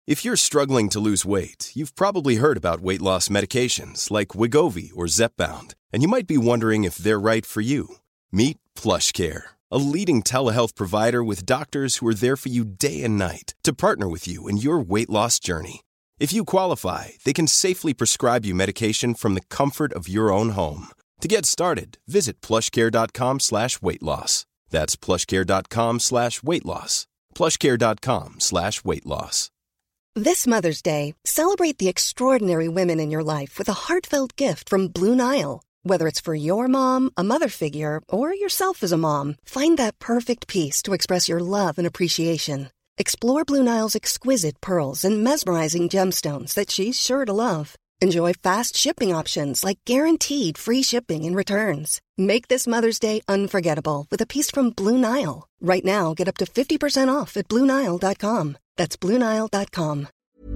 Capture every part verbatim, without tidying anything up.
If you're struggling to lose weight, you've probably heard about weight loss medications like Wegovy or Zepbound, and you might be wondering if they're right for you. Meet PlushCare, a leading telehealth provider with doctors who are there for you day and night to partner with you in your weight loss journey. If you qualify, they can safely prescribe you medication from the comfort of your own home. To get started, visit plushcare.com slash weight loss. That's plushcare.com slash weight loss. plushcare.com slash weight loss. This Mother's Day, celebrate the extraordinary women in your life with a heartfelt gift from Blue Nile. Whether it's for your mom, a mother figure, or yourself as a mom, find that perfect piece to express your love and appreciation. Explore Blue Nile's exquisite pearls and mesmerizing gemstones that she's sure to love. Enjoy fast shipping options like guaranteed free shipping and returns. Make this Mother's Day unforgettable with a piece from Blue Nile. Right now, get up to fifty percent off at blue nile dot com. That's blue nile dot com.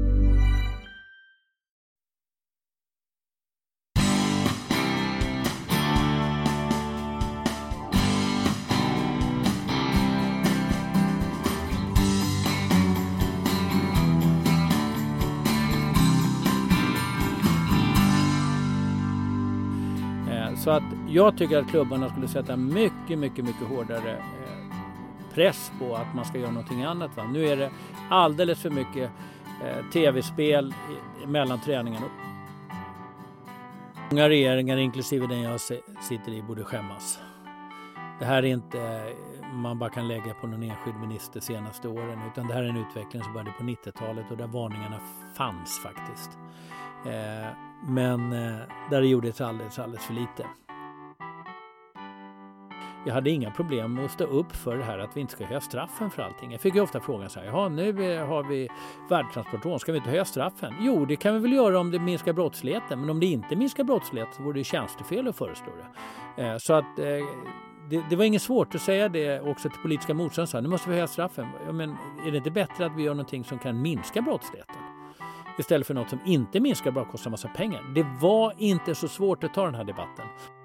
Så att jag tycker att klubbarna skulle sätta mycket, mycket, mycket hårdare eh, press på att man ska göra någonting annat. Va? Nu är det alldeles för mycket eh, tv-spel i, mellan träningarna. Många regeringar, inklusive den jag sitter i, borde skämmas. Det här är inte man bara kan lägga på någon enskild minister senaste åren, utan det här är en utveckling som började på nittiotalet och där varningarna fanns faktiskt. Eh, men eh, där det gjordes alldeles, alldeles för lite. Jag hade inga problem med att stå upp för det här att vi inte ska höja straffen för allting. Jag fick ju ofta frågan så här, ja nu har vi värdetransportlån, ska vi inte höja straffen? Jo, det kan vi väl göra om det minskar brottsligheten, men om det inte minskar brottslighet så vore det tjänstefel att föreslå det. Eh, så att eh, det, det var inget svårt att säga det också till politiska motståndare. Nu måste vi höja straffen. Ja, men är det inte bättre att vi gör någonting som kan minska brottsligheten? Istället för något som inte minskar, bara kostar massa pengar. Det var inte så svårt att ta den här debatten.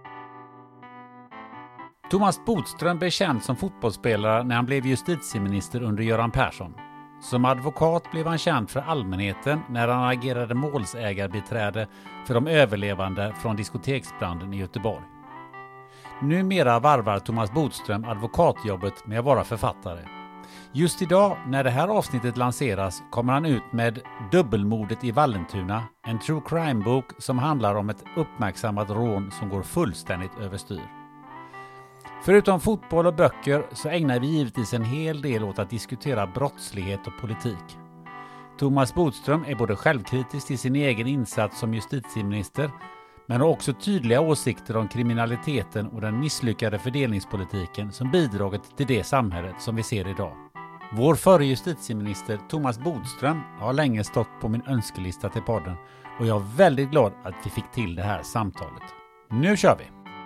Thomas Bodström blev känd som fotbollsspelare när han blev justitieminister under Göran Persson. Som advokat blev han känd för allmänheten när han agerade målsägarbiträde för de överlevande från diskoteksbranden i Göteborg. Numera varvar Thomas Bodström advokatjobbet med att vara författare. Just idag, när det här avsnittet lanseras, kommer han ut med Dubbelmordet i Vallentuna, en true crime-bok som handlar om ett uppmärksammat rån som går fullständigt överstyr. Förutom fotboll och böcker så ägnar vi givetvis en hel del åt att diskutera brottslighet och politik. Thomas Bodström är både självkritisk till sin egen insats som justitieminister, men har också tydliga åsikter om kriminaliteten och den misslyckade fördelningspolitiken som bidragit till det samhället som vi ser idag. Vår förre justitieminister Thomas Bodström har länge stått på min önskelista till podden och jag är väldigt glad att vi fick till det här samtalet. Nu kör vi!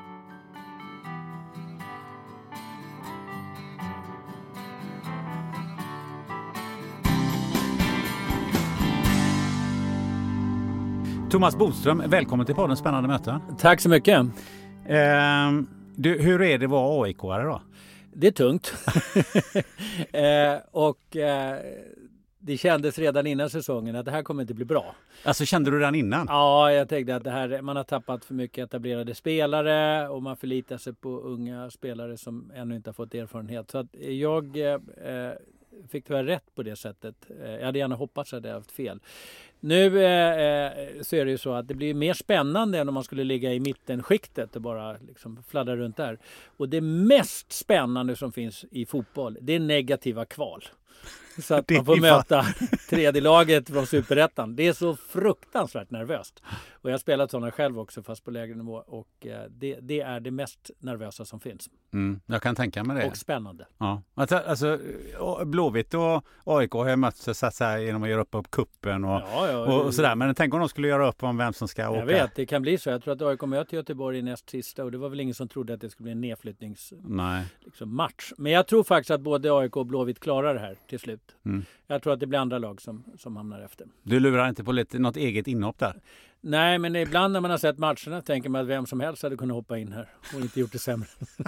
Thomas Bodström, välkommen till podden Spännande möten. Tack så mycket. Eh, du, hur är det att vara A I K-are då? Det är tungt. eh, och eh, det kändes redan innan säsongen att det här kommer inte bli bra. Alltså kände du redan innan? Ja, jag tänkte att det här, man har tappat för mycket etablerade spelare och man förlitar sig på unga spelare som ännu inte har fått erfarenhet. Så att jag eh, fick tyvärr rätt på det sättet. Jag hade gärna hoppats att jag hade haft fel. Nu eh, så är det ju så att det blir mer spännande än om man skulle ligga i mittenskiktet och bara liksom fladdra runt där. Och det mest spännande som finns i fotboll, det är negativa kval. Så att man får möta tredje laget från Superettan. Det är så fruktansvärt nervöst. Och jag har spelat sådana själv också, fast på lägre nivå. Och det, det är det mest nervösa som finns. Mm, jag kan tänka mig det. Och spännande. Ja. Alltså, Blåvitt och A I K har mötts så att säga, genom att göra upp upp kuppen och, ja, ja, och, och sådär. Men tänk om de skulle göra upp om vem som ska jag åka. Jag vet, det kan bli så. Jag tror att A I K möter Göteborg i näst sista. Och det var väl ingen som trodde att det skulle bli en nedflyttningsmatch. Liksom, men jag tror faktiskt att både A I K och Blåvitt klarar det här till slut. Mm. Jag tror att det blir andra lag som, som hamnar efter. Du lurar inte på lite, något eget inhopp där? Nej, men ibland när man har sett matcherna tänker man att vem som helst hade kunnat hoppa in här och inte gjort det sämre.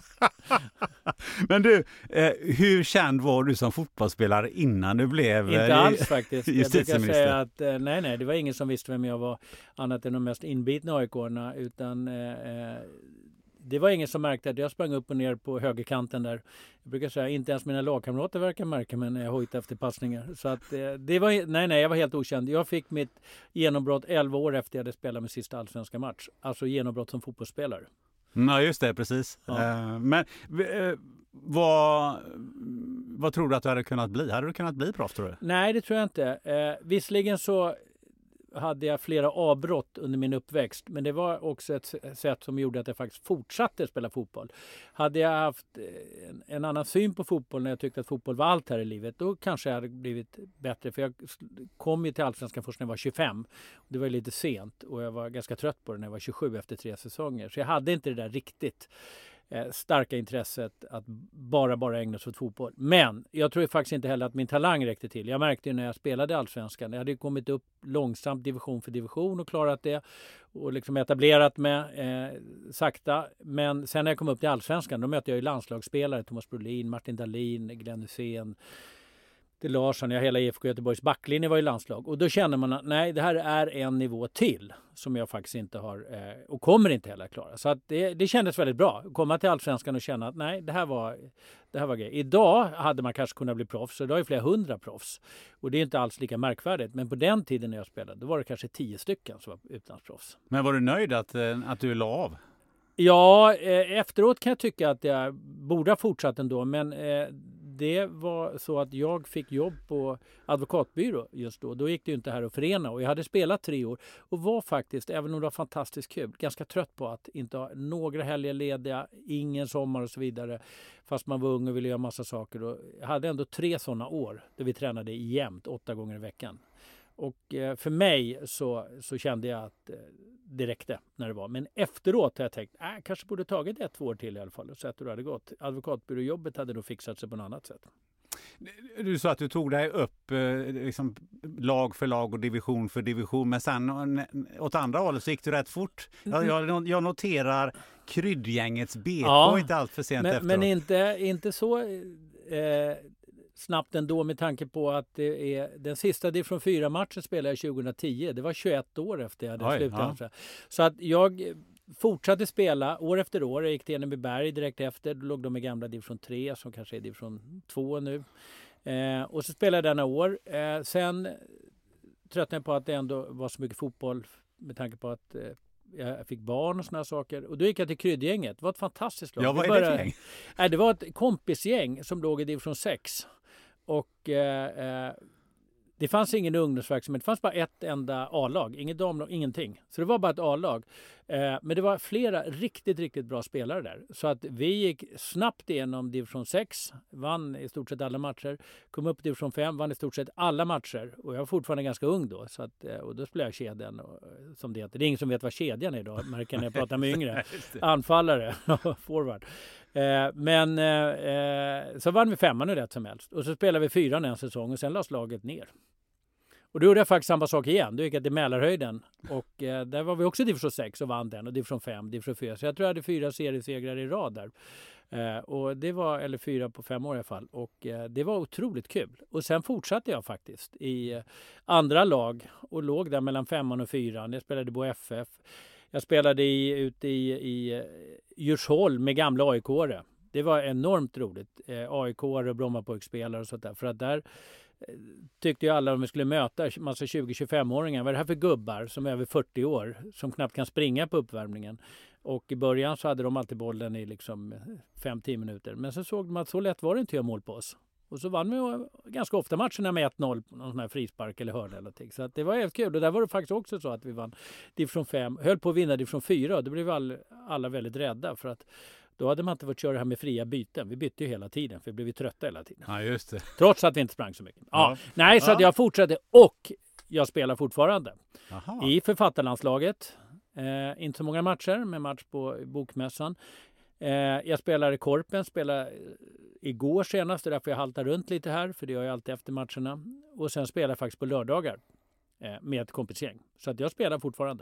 Men du, eh, hur känd var du som fotbollsspelare innan du blev Inte eh, alls faktiskt. Jag brukar justitieminister? säga att eh, nej, nej, det var ingen som visste vem jag var annat än de mest inbitna A I K-arna, utan eh, det var ingen som märkte att jag sprang upp och ner på högerkanten där. Jag brukar säga inte ens mina lagkamrater verkar märka mig när jag hojtade efter passningar. Så att eh, det var, nej, nej, jag var helt okänd. Jag fick mitt genombrott elva år efter jag hade spelat med sista allsvenska match. Alltså genombrott som fotbollsspelare. Ja, just det, precis. Ja. Eh, men eh, vad, vad tror du att du hade kunnat bli? Hade du kunnat bli proffs, tror du? Nej, det tror jag inte. Eh, visserligen så hade jag flera avbrott under min uppväxt, men det var också ett sätt som gjorde att jag faktiskt fortsatte spela fotboll. Hade jag haft en, en annan syn på fotboll när jag tyckte att fotboll var allt här i livet, då kanske jag hade blivit bättre. För jag kom ju till Allsvenskan först när jag var tjugofem. Det var lite sent och jag var ganska trött på det när jag var tjugosju efter tre säsonger. Så jag hade inte det där riktigt starka intresset att bara bara ägna sig åt fotboll. Men jag tror faktiskt inte heller att min talang räckte till. Jag märkte ju när jag spelade Allsvenskan, jag hade kommit upp långsamt division för division och klarat det och liksom etablerat mig eh, sakta. Men sen när jag kom upp till Allsvenskan, då mötte jag ju landslagsspelare, Thomas Brolin, Martin Dahlin, Glenn Hussein, det Larsson, ja, hela I F K Göteborgs backlinje var i landslag. Och då känner man att nej, det här är en nivå till som jag faktiskt inte har eh, och kommer inte heller klara. Så att det, det kändes väldigt bra att komma till Allsvenskan och känna att nej, det här var, det här var grej. Idag hade man kanske kunnat bli proffs, och idag är flera hundra proffs. Och det är inte alls lika märkvärdigt. Men på den tiden när jag spelade, då var det kanske tio stycken som var utlandsproffs. Men var du nöjd att, att du la av? Ja, eh, efteråt kan jag tycka att jag borde ha fortsatt ändå, men eh, det var så att jag fick jobb på advokatbyrå just då. Då gick det ju inte här att förena, och jag hade spelat tre år och var faktiskt, även om det var fantastiskt kul, ganska trött på att inte ha några helger lediga, ingen sommar och så vidare, fast man var ung och ville göra massa saker. Och jag hade ändå tre sådana år där vi tränade jämt, åtta gånger i veckan. Och eh, för mig så, så kände jag att eh, det räckte när det var. Men efteråt har jag tänkt, äh, kanske borde tagit ett två år till i alla fall och sett hur det hade gått. Advokatbyråjobbet hade nog fixat sig på något annat sätt. Du sa att du tog dig upp eh, liksom, lag för lag och division för division, men sen åt andra hållet så gick du rätt fort. Jag, jag, jag noterar kryddgängets B K, ja, inte allt för sent men, efteråt. Men inte, inte så eh, snabbt ändå, med tanke på att det är den sista division fyra matchen spelade jag tjugohundratio. Det var tjugoett år efter jag hade Oj, slutat. Ja. Så att jag fortsatte spela år efter år. Jag gick till Enebyberg direkt efter. Då låg de i gamla division tre som kanske är division två nu. Eh, och så spelade jag denna år. Eh, sen tröttnade jag på att det ändå var så mycket fotboll med tanke på att eh, jag fick barn och såna saker. Och då gick jag till kryddgänget. Det var ett fantastiskt lag. Ja, vad är började, det för gäng? Nej, det var ett kompisgäng som låg i division sex. Och eh, eh, det fanns ingen ungdomsverksamhet. Det fanns bara ett enda A-lag. Inget damlag, ingenting. Så det var bara ett A-lag. Eh, men det var flera riktigt, riktigt bra spelare där. Så att vi gick snabbt igenom division sex. Vann i stort sett alla matcher. Kom upp i division fem. Vann i stort sett alla matcher. Och jag var fortfarande ganska ung då. Så att, eh, och då spelade jag kedjan. Och, som det heter. Det är ingen som vet vad kedjan är idag. Märker när jag pratar med yngre. Anfallare. Forward. Eh, men eh, så vann vi femman nu rätt som helst. Och så spelade vi fyran en säsong och sen lades laget ner. Och då gjorde jag faktiskt samma sak igen. Då gick jag till Mälarhöjden. Och eh, där var vi också division sex och vann den. Och division fem, division fyra. Så jag tror jag hade fyra seriesegrar i rad där. Eh, och det var, eller fyra på fem år i alla fall. Och eh, det var otroligt kul. Och sen fortsatte jag faktiskt i eh, andra lag. Och låg där mellan femman och fyran. Jag spelade på F F. Jag spelade i, ute i, i Djursholm med gamla A I K-are. Det var enormt roligt. Eh, A I K-are och Brommapojkspelare och sånt där. För att där eh, tyckte ju alla om vi skulle möta massa tjugo-tjugofem-åringar. Vad är det här för gubbar som är över fyrtio år? Som knappt kan springa på uppvärmningen. Och i början så hade de alltid bollen i liksom fem till tio minuter. Men så såg de att så lätt var det inte att göra mål på oss. Och så vann vi ganska ofta matcherna med ett noll på någon sån här frispark eller hörn eller någonting. Så att det var helt kul. Och där var det faktiskt också så att vi vann division fem. Höll på att vinna division fyra. Och då blev all, alla väldigt rädda. För att då hade man inte fått köra det här med fria byten. Vi bytte ju hela tiden. För vi blev trötta hela tiden. Ja, just det. Trots att vi inte sprang så mycket. Ja. Ja. Nej, så ja. att jag fortsatte. Och jag spelar fortfarande. Aha. I författarlandslaget. Eh, inte så många matcher. Men match på Bokmässan. Eh, jag spelar i Korpen. Spelar igår senast, därför jag haltar runt lite här, för det gör jag alltid efter matcherna. Och sen spelar jag faktiskt på lördagar eh, med ett kompisgäng. Så att jag spelar fortfarande.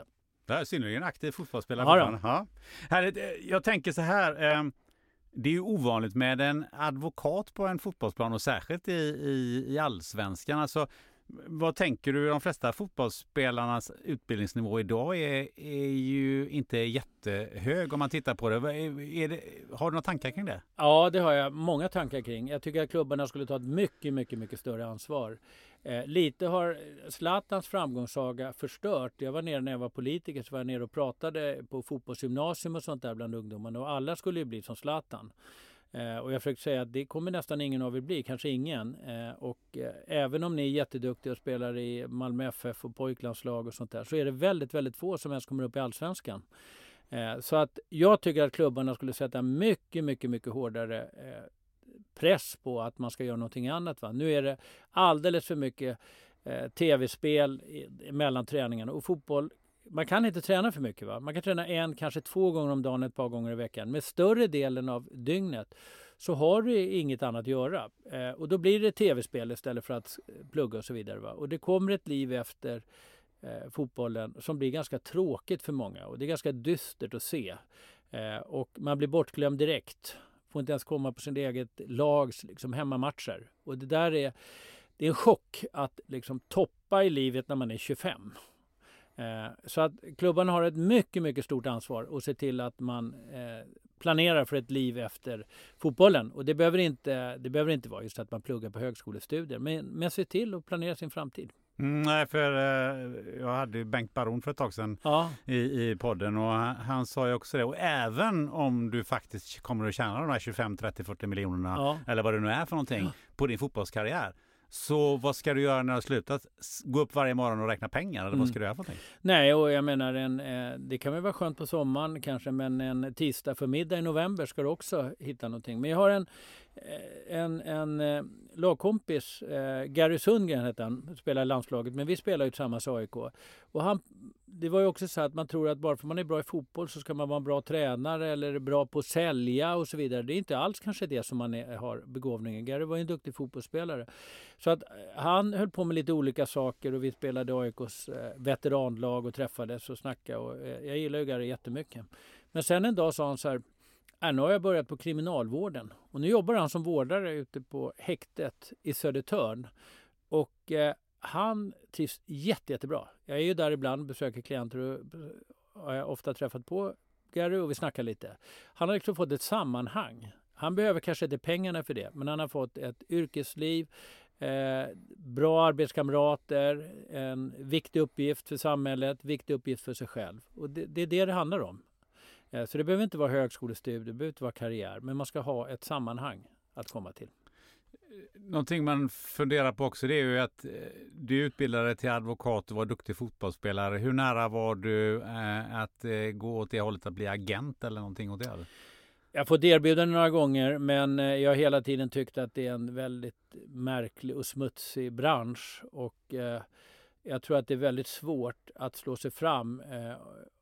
Det är synnerligen aktiv fotbollsspelare. Ja, ja. Härligt. Jag tänker så här, eh, det är ju ovanligt med en advokat på en fotbollsplan och särskilt i, i, i allsvenskan. Alltså, vad tänker du? De flesta fotbollsspelarnas utbildningsnivå idag är, är ju inte jättehög om man tittar på det. Är, är det. Har du några tankar kring det? Ja, det har jag många tankar kring. Jag tycker att klubbarna skulle ta ett mycket, mycket, mycket större ansvar. Eh, lite har Zlatans framgångssaga förstört. Jag var nere när jag var politiker, så var jag nere och pratade på fotbollsgymnasium och sånt där bland ungdomarna. Och alla skulle ju bli som Zlatan. Eh, och jag försökte säga att det kommer nästan ingen av er bli, kanske ingen. Eh, och eh, även om ni är jätteduktiga och spelar i Malmö F F och pojklandslag och sånt där, så är det väldigt, väldigt få som ens kommer upp i allsvenskan. Eh, så att jag tycker att klubbarna skulle sätta mycket, mycket, mycket hårdare eh, press på att man ska göra någonting annat. Va? Nu är det alldeles för mycket eh, tv-spel i, mellan träningarna och fotboll. Man kan inte träna för mycket. Va? Man kan träna en, kanske två gånger om dagen, ett par gånger i veckan. Med större delen av dygnet så har du inget annat att göra. Eh, och då blir det tv-spel istället för att plugga och så vidare. Va? Och det kommer ett liv efter eh, fotbollen som blir ganska tråkigt för många. Och det är ganska dystert att se. Eh, och man blir bortglömd direkt. Får inte ens komma på sin eget lags liksom, hemmamatcher. Och det där är, det är en chock att liksom, toppa i livet när man är tjugofem. Eh, så att klubbarna har ett mycket, mycket stort ansvar att se till att man eh, planerar för ett liv efter fotbollen. Och det behöver inte, det behöver inte vara just att man pluggar på högskolestudier. Men, men se till att planera sin framtid. Mm, nej, för eh, jag hade Bengt Baron för ett tag sedan ja. i, i podden och han, han sa ju också det. Och även om du faktiskt kommer att tjäna de här tjugofem, trettio, fyrtio miljonerna ja. eller vad det nu är för någonting ja. på din fotbollskarriär. Så vad ska du göra när du har slutat? Gå upp varje morgon och räkna pengar? Eller vad ska mm. du göra för någonting? Nej, och jag menar, en, eh, det kan väl vara skönt på sommaren kanske, men en tisdag för middag i november ska du också hitta någonting. Men jag har en, en, en eh, lagkompis, eh, Gary Sundgren heter han, spelar i landslaget, men vi spelar ju tillsammans i A I K. Och han, det var ju också så att man tror att bara för man är bra i fotboll så ska man vara en bra tränare eller bra på att sälja och så vidare. Det är inte alls kanske det som man är, har begåvningen. Gary var ju en duktig fotbollsspelare. Så att han höll på med lite olika saker och vi spelade A I Ks eh, veteranlag och träffades och snackade. Och, eh, jag gillar ju Gary jättemycket. Men sen en dag sa han så här, äh, nu har jag börjat på kriminalvården. Och nu jobbar han som vårdare ute på häktet i Södertörn. Och eh, han trivs jätte, jättebra. Jag är ju där ibland, besöker klienter och har jag ofta träffat på Gary och vi snackar lite. Han har liksom fått ett sammanhang. Han behöver kanske inte pengarna för det, men han har fått ett yrkesliv, eh, bra arbetskamrater, en viktig uppgift för samhället, viktig uppgift för sig själv. Och det, det är det det handlar om. Eh, så det behöver inte vara högskolestudier, det behöver inte vara karriär, men man ska ha ett sammanhang att komma till. Någonting man funderar på också, det är ju att du utbildade till advokat och var duktig fotbollsspelare. Hur nära var du eh, att eh, gå åt det hållet att bli agent eller någonting åt det? Jag har fått erbjudanden några gånger, men jag har hela tiden tyckt att det är en väldigt märklig och smutsig bransch. Och eh, jag tror att det är väldigt svårt att slå sig fram eh,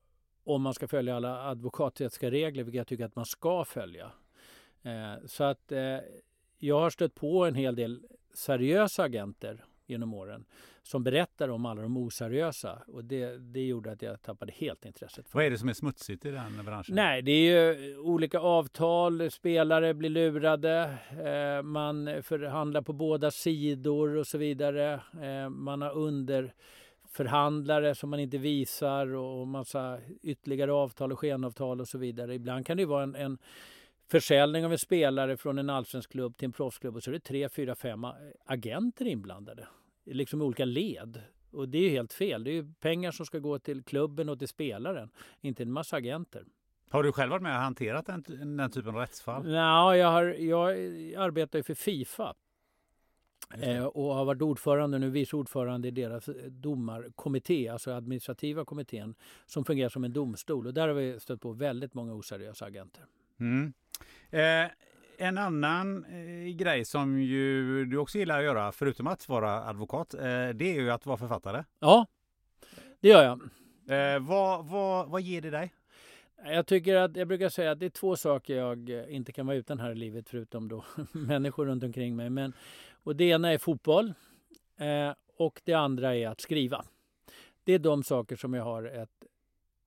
om man ska följa alla advokaträttsliga regler, vilket jag tycker att man ska följa. Eh, så att eh, jag har stött på en hel del seriösa agenter genom åren som berättar om alla de oseriösa. Och det, det gjorde att jag tappade helt intresset. Vad är det som är smutsigt i den branschen? Nej, det är ju olika avtal, spelare blir lurade, eh, man förhandlar på båda sidor och så vidare. Eh, man har underförhandlare som man inte visar och massa ytterligare avtal och skenavtal och så vidare. Ibland kan det vara en, en försäljning av en spelare från en allsvensk klubb till en proffsklubb och så är det tre, fyra, fem agenter inblandade. Liksom olika led. Och det är ju helt fel. Det är ju pengar som ska gå till klubben och till spelaren. Inte en massa agenter. Har du själv varit med och hanterat den, den typen av rättsfall? Ja, jag, har, jag arbetar ju för FIFA. Eh, och har varit ordförande, nu vice ordförande i deras domarkommitté, alltså administrativa kommittén, som fungerar som en domstol. Och där har vi stött på väldigt många oseriösa agenter. Mm. Eh, en annan eh, grej som ju du också gillar att göra, förutom att vara advokat, eh, det är ju att vara författare. Ja, det gör jag. Eh, vad, vad, vad ger det dig? Jag tycker att, jag brukar säga att det är två saker jag inte kan vara utan här i livet, förutom då människor runt omkring mig. Men, och det ena är fotboll eh, och det andra är att skriva. Det är de saker som jag har ett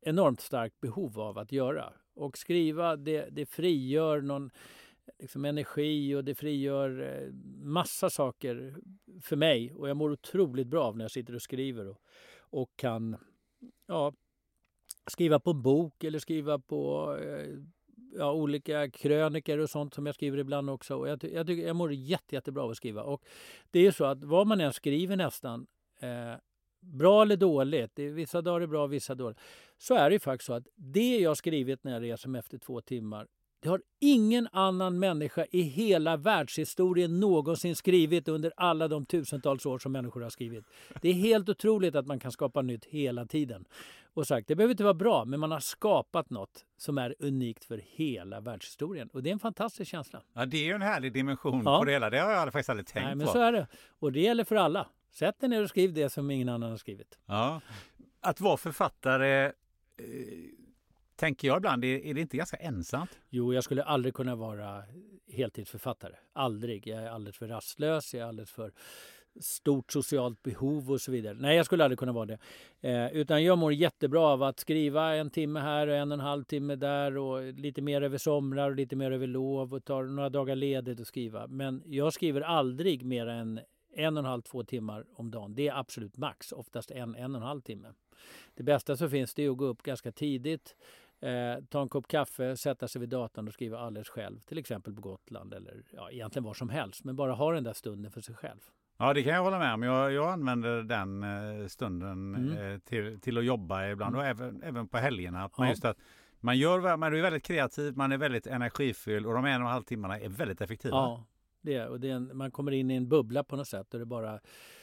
enormt starkt behov av att göra. Och skriva, det, det frigör någon liksom energi och det frigör eh, massa saker för mig. Och jag mår otroligt bra av när jag sitter och skriver och, och kan ja, skriva på en bok eller skriva på eh, ja, olika kröniker och sånt som jag skriver ibland också. Och jag, jag, tycker, jag mår jätte, jättebra av att skriva. Och det är ju så att vad man än skriver nästan, eh, bra eller dåligt, det är, vissa dagar är bra, vissa dåligt, så är det ju faktiskt så att det jag skrivit när jag reser med efter två timmar, det har ingen annan människa i hela världshistorien någonsin skrivit under alla de tusentals år som människor har skrivit. Det är helt otroligt att man kan skapa nytt hela tiden. Och sagt, det behöver inte vara bra, men man har skapat något som är unikt för hela världshistorien. Och det är en fantastisk känsla. Ja, det är ju en härlig dimension ja. på det hela. Det har jag faktiskt aldrig tänkt på. Nej, men så är det. Och det gäller för alla. Sätt dig ner och skriv det som ingen annan har skrivit. Ja. Att vara författare... Eh... tänker jag ibland, är det inte ganska ensamt? Jo, jag skulle aldrig kunna vara heltidsförfattare. Aldrig. Jag är alldeles för rastlös, jag är alldeles för stort socialt behov och så vidare. Nej, jag skulle aldrig kunna vara det. Eh, utan jag mår jättebra av att skriva en timme här och en och en halv timme där och lite mer över somrar och lite mer över lov och tar några dagar ledigt och skriva. Men jag skriver aldrig mer än en och en halv, två timmar om dagen. Det är absolut max, oftast en, en och en halv timme. Det bästa så finns det är att gå upp ganska tidigt, eh, ta en kopp kaffe, sätta sig vid datorn och skriva alldeles själv. Till exempel på Gotland eller ja, egentligen var som helst. Men bara ha den där stunden för sig själv. Ja, det kan jag hålla med om. Jag, jag använder den eh, stunden mm. eh, till, till att jobba ibland. Mm. Och även, även på helgerna. Att man, ja. just att man, gör, man är väldigt kreativ, man är väldigt energifylld och de en och en halv timmarna är väldigt effektiva. Ja, det är, och det är en, man kommer in i en bubbla på något sätt. Och det är bara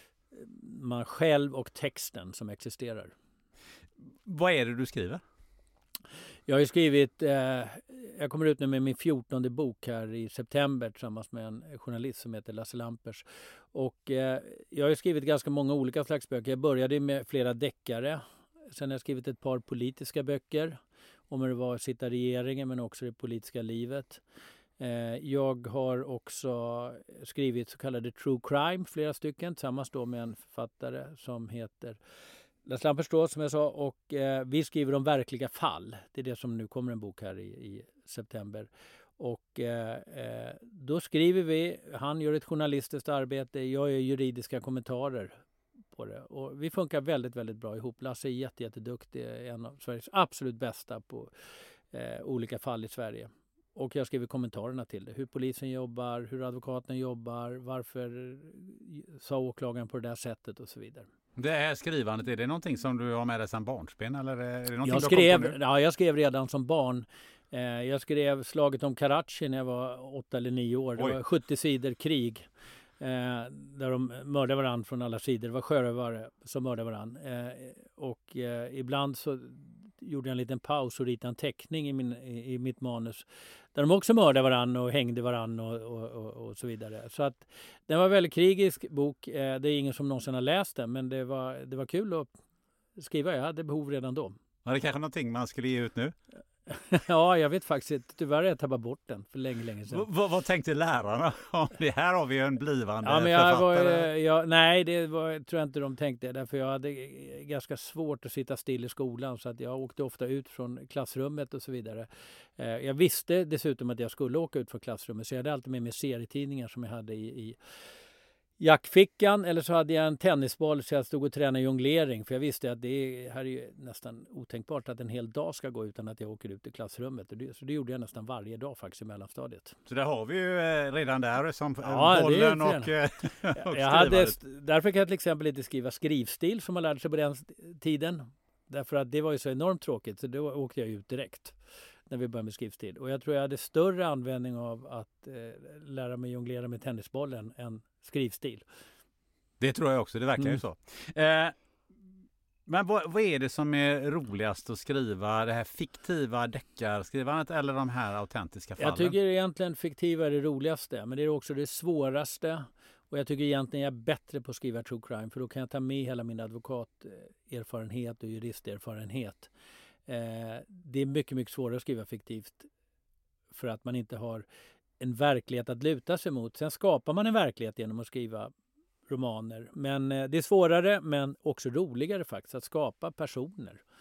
man själv och texten som existerar. Vad är det du skriver? Jag har ju skrivit, eh, jag kommer ut nu med min fjortonde bok här i september tillsammans med en journalist som heter Lasse Lampers. Och eh, jag har ju skrivit ganska många olika slags böcker. Jag började med flera deckare. Sen har jag skrivit ett par politiska böcker om hur det var att sitta i regeringen men också det politiska livet. Eh, jag har också skrivit så kallade true crime, flera stycken, tillsammans då med en författare som heter Lasse Lampers då, som jag sa, och eh, vi skriver om verkliga fall. Det är det som nu kommer en bok här i, i september. Och eh, då skriver vi, han gör ett journalistiskt arbete, jag gör juridiska kommentarer på det. Och vi funkar väldigt, väldigt bra ihop. Lasse är jätte, jätteduktig, en av Sveriges absolut bästa på eh, olika fall i Sverige. Och jag skriver kommentarerna till det. Hur polisen jobbar, hur advokaten jobbar, varför sa åklagaren på det där sättet och så vidare. Det här skrivandet, är det någonting som du har med dig sedan barnsben? Eller är det någonting jag, skrev, ja, jag skrev redan som barn. Eh, jag skrev slaget om Karachi när jag var åtta eller nio år. Det Oj. var sjuttio sidor krig. Eh, där de mördade varandra från alla sidor. Det var sjörövare som mördade varandra. Eh, och eh, ibland så gjorde jag en liten paus och ritade en teckning i, min, i, i mitt manus. Där de också mördade varandra och hängde varandra och, och, och, och så vidare. Så att den var en väldigt krigisk bok. Eh, det är ingen som någonsin har läst den. Men det var, det var kul att skriva. Jag hade behov redan då. Var det kanske någonting man skulle ge ut nu? Ja, jag vet faktiskt inte. Tyvärr har jag tappat bort den för länge, länge sedan. V- vad tänkte lärarna om det? Här har vi en blivande ja, men jag författare. Var, jag, nej, det var, tror jag inte de tänkte. Därför jag hade ganska svårt att sitta still i skolan. Så att jag åkte ofta ut från klassrummet och så vidare. Eh, jag visste dessutom att jag skulle åka ut från klassrummet. Så jag hade alltid med mig serietidningar som jag hade i... i jackfickan, eller så hade jag en tennisboll så jag stod och tränade jonglering, för jag visste att det här är ju nästan otänkbart att en hel dag ska gå utan att jag åker ut i klassrummet. Så det gjorde jag nästan varje dag faktiskt i mellanstadiet. Så där har vi ju redan där som ja, bollen och, och jag hade, därför kan jag till exempel inte skriva skrivstil som man lärde sig på den tiden. Därför att det var ju så enormt tråkigt, så då åkte jag ut direkt när vi började med skrivstil. Och jag tror jag hade större användning av att eh, lära mig jonglera med tennisbollen än skrivstil. Det tror jag också, det verkar mm. ju så. Eh, men vad, vad är det som är roligast att skriva? Det här fiktiva deckarskrivandet eller de här autentiska fallen? Jag tycker egentligen fiktiva är det roligaste, men det är också det svåraste. Och jag tycker egentligen jag är bättre på att skriva true crime, för då kan jag ta med hela min advokaterfarenhet och juristerfarenhet. Eh, det är mycket, mycket svårare att skriva fiktivt för att man inte har en verklighet att luta sig mot. Sen skapar man en verklighet genom att skriva romaner. Men eh, det är svårare, men också roligare faktiskt att skapa personer.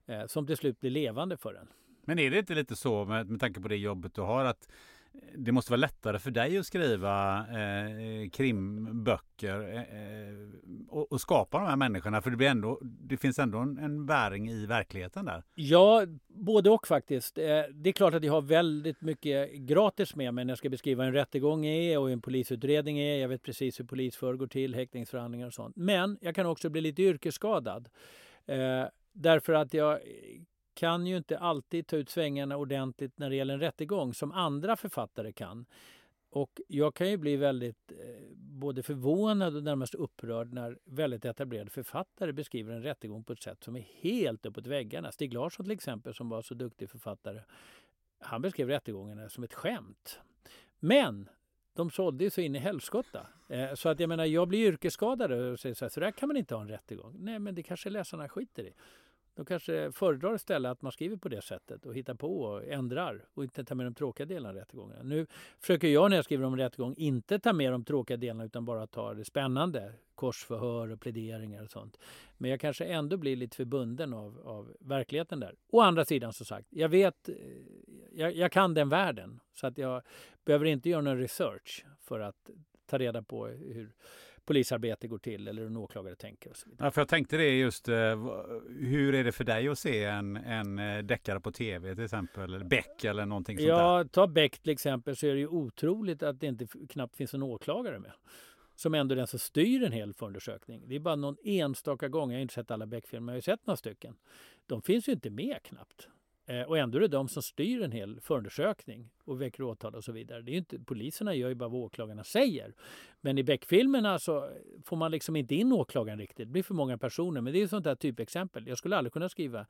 eh, som till slut blir levande för en. Men är det inte lite så med, med tanke på det jobbet du har att det måste vara lättare för dig att skriva eh, krimböcker eh, och, och skapa de här människorna, för det, blir ändå, det finns ändå en, en bäring i verkligheten där? Ja, både och faktiskt. Eh, det är klart att jag har väldigt mycket gratis med mig när jag ska beskriva en rättegång är och en polisutredning är. Jag vet precis hur polisförhör går till, häktningsförhandlingar och sånt. Men jag kan också bli lite yrkesskadad. Eh, därför att jag kan ju inte alltid ta ut svängarna ordentligt när det gäller en rättegång som andra författare kan. Och jag kan ju bli väldigt eh, både förvånad och närmast upprörd när väldigt etablerade författare beskriver en rättegång på ett sätt som är helt uppåt väggarna. Stig Larsson till exempel, som var så duktig författare, han beskrev rättegångarna som ett skämt. Men de sålde ju så in i helskotta. Eh, så att jag menar, jag blir yrkesskadad och säger så här, så där kan man inte ha en rättegång. Nej, men det kanske läsarna skiter i. De kanske föredrar istället att man skriver på det sättet och hittar på och ändrar och inte tar med de tråkiga delarna av rättegången. Nu försöker jag när jag skriver om rättegång inte ta med de tråkiga delarna utan bara ta det spännande. Korsförhör och pläderingar och sånt. Men jag kanske ändå blir lite förbunden av, av verkligheten där. Å andra sidan, så sagt, jag vet, jag, jag kan den världen. Så att jag behöver inte göra någon research för att ta reda på hur polisarbete går till eller hur en åklagare tänker och så vidare. Ja, för jag tänkte det just, hur är det för dig att se en, en deckare på tv till exempel, eller Beck eller någonting sånt där? Ja, ta Beck till exempel, så är det ju otroligt att det inte knappt finns en åklagare med. Som ändå är den som styr en hel förundersökning. Det är bara någon enstaka gång, jag har inte sett alla Beck-filmer, jag har ju sett några stycken. De finns ju inte med knappt. Eh, och ändå är det de som styr en hel förundersökning och väcker åtal och så vidare. Det är ju inte, poliserna gör ju bara vad åklagarna säger. Men i Beck-filmerna så får man liksom inte in åklagaren riktigt. Det blir för många personer, men det är ju sånt där typexempel. Jag skulle aldrig kunna skriva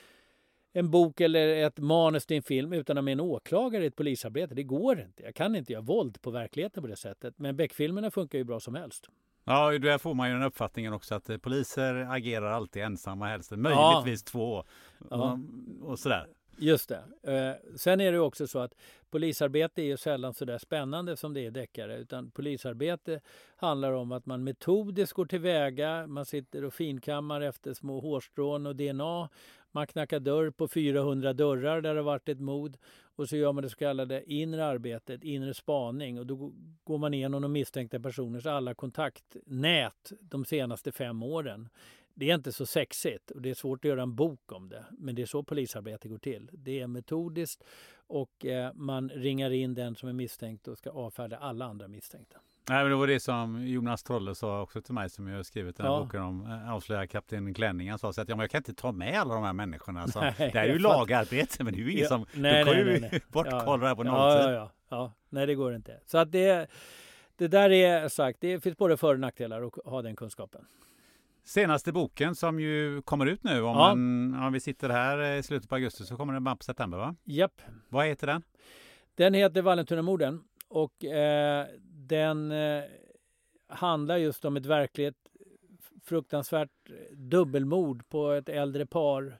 en bok eller ett manus till en film utan att ha med en åklagare i ett polisarbete. Det går inte. Jag kan inte göra våld på verkligheten på det sättet. Men Beck-filmerna funkar ju bra som helst. Ja, där får man ju den uppfattningen också att poliser agerar alltid ensamma, helst möjligtvis ja. två ja. och, och sådär. Just det. Eh, sen är det också så att polisarbete är ju sällan så där spännande som det är deckare, utan polisarbete handlar om att man metodiskt går tillväga, man sitter och finkammar efter små hårstrån och D N A, man knackar dörr på fyrahundra dörrar där det har varit ett mord och så gör man det så kallade inre arbetet, inre spaning, och då går man igenom de misstänkta personers alla kontaktnät de senaste fem åren. Det är inte så sexigt och det är svårt att göra en bok om det. Men det är så polisarbete går till. Det är metodiskt och eh, man ringar in den som är misstänkt och ska avfärda alla andra misstänkta. Nej, men det var det som Jonas Trolle sa också till mig som jag har skrivit den här ja. boken om äh, avslöja kapten Klänning. Han sa så att ja, men jag kan inte ta med alla de här människorna. Så, nej, det är ju lagarbete, men det är ju ingen ja, som nej, du kan nej, ju nej, nej. bortkolla ja. det här på något ja, sätt. Ja, ja, ja. Nej, det går inte. Så att det, det där är sagt, det finns både för- och nackdelar att ha den kunskapen. Senaste boken som ju kommer ut nu, om, ja. man, om vi sitter här i slutet på augusti så kommer den bara på september, va? Japp. Vad heter den? Den heter Vallentunamorden och eh, den eh, handlar just om ett verkligt fruktansvärt dubbelmord på ett äldre par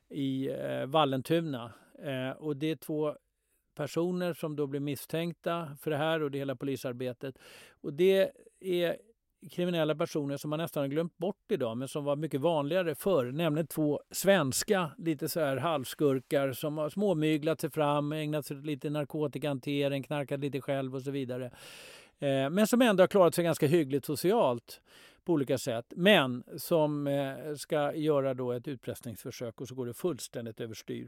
i eh, Vallentuna. Eh, och det är två personer som då blir misstänkta för det här och det hela polisarbetet. Och det är kriminella personer som man nästan har glömt bort idag, men som var mycket vanligare förr, nämligen två svenska lite så här halvskurkar som har småmyglat sig fram, ägnat sig lite narkotikahantering, knarkat lite själv och så vidare. Eh, men som ändå har klarat sig ganska hyggligt socialt på olika sätt, men som eh, ska göra då ett utpressningsförsök och så går det fullständigt överstyr.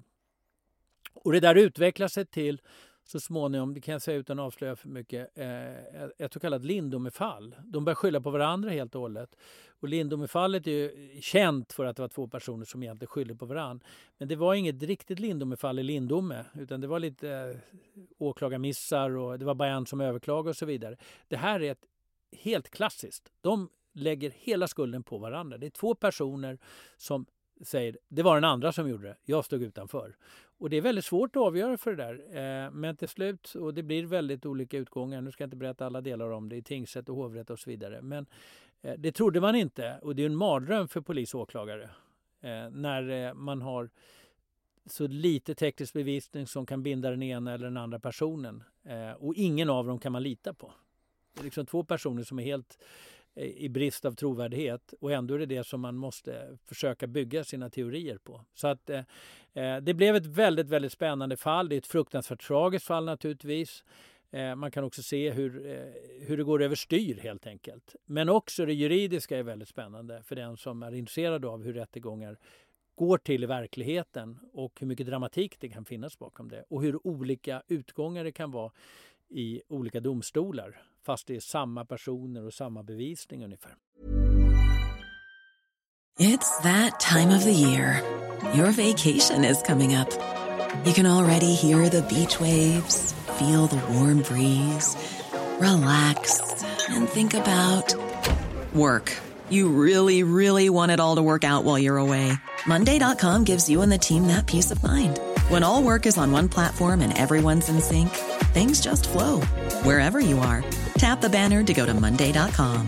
Och det där utvecklar sig till så småningom, det kan jag säga utan att avslöja för mycket, eh, ett så kallat Lindomefall. De börjar skylla på varandra helt och hållet. Och Lindomefallet är ju känt för att det var två personer som egentligen skyllde på varandra. Men det var inget riktigt Lindomefall i Lindome, utan det var lite eh, åklagarmissar och det var bara en som överklagade och så vidare. Det här är ett helt klassiskt. De lägger hela skulden på varandra. Det är två personer som säger, det var den andra som gjorde det, jag stod utanför. Och det är väldigt svårt att avgöra för det där. Eh, men till slut, och det blir väldigt olika utgångar, nu ska jag inte berätta alla delar om det i tingsrätt och hovrätt och så vidare. Men eh, det trodde man inte, och det är en mardröm för polis och åklagare. Eh, när eh, man har så lite teknisk bevisning som kan binda den ena eller den andra personen. Eh, och ingen av dem kan man lita på. Det är liksom två personer som är helt i brist av trovärdighet, och ändå är det det som man måste försöka bygga sina teorier på. Så att eh, det blev ett väldigt, väldigt spännande fall. Det är ett fruktansvärt tragiskt fall naturligtvis. Eh, man kan också se hur, eh, hur det går överstyr helt enkelt. Men också det juridiska är väldigt spännande för den som är intresserad av hur rättegångar går till i verkligheten och hur mycket dramatik det kan finnas bakom det. Och hur olika utgångar det kan vara i olika domstolar, fast det är samma personer och samma bevisning ungefär. It's that time of the year. Your vacation is coming up. You can already hear the beach waves, feel the warm breeze, relax and think about work. You really, really want it all to work out while you're away. Monday dot com gives you and the team that peace of mind. When all work is on one platform and everyone's in sync, things just flow. Wherever you are, tap the banner to go to monday dot com.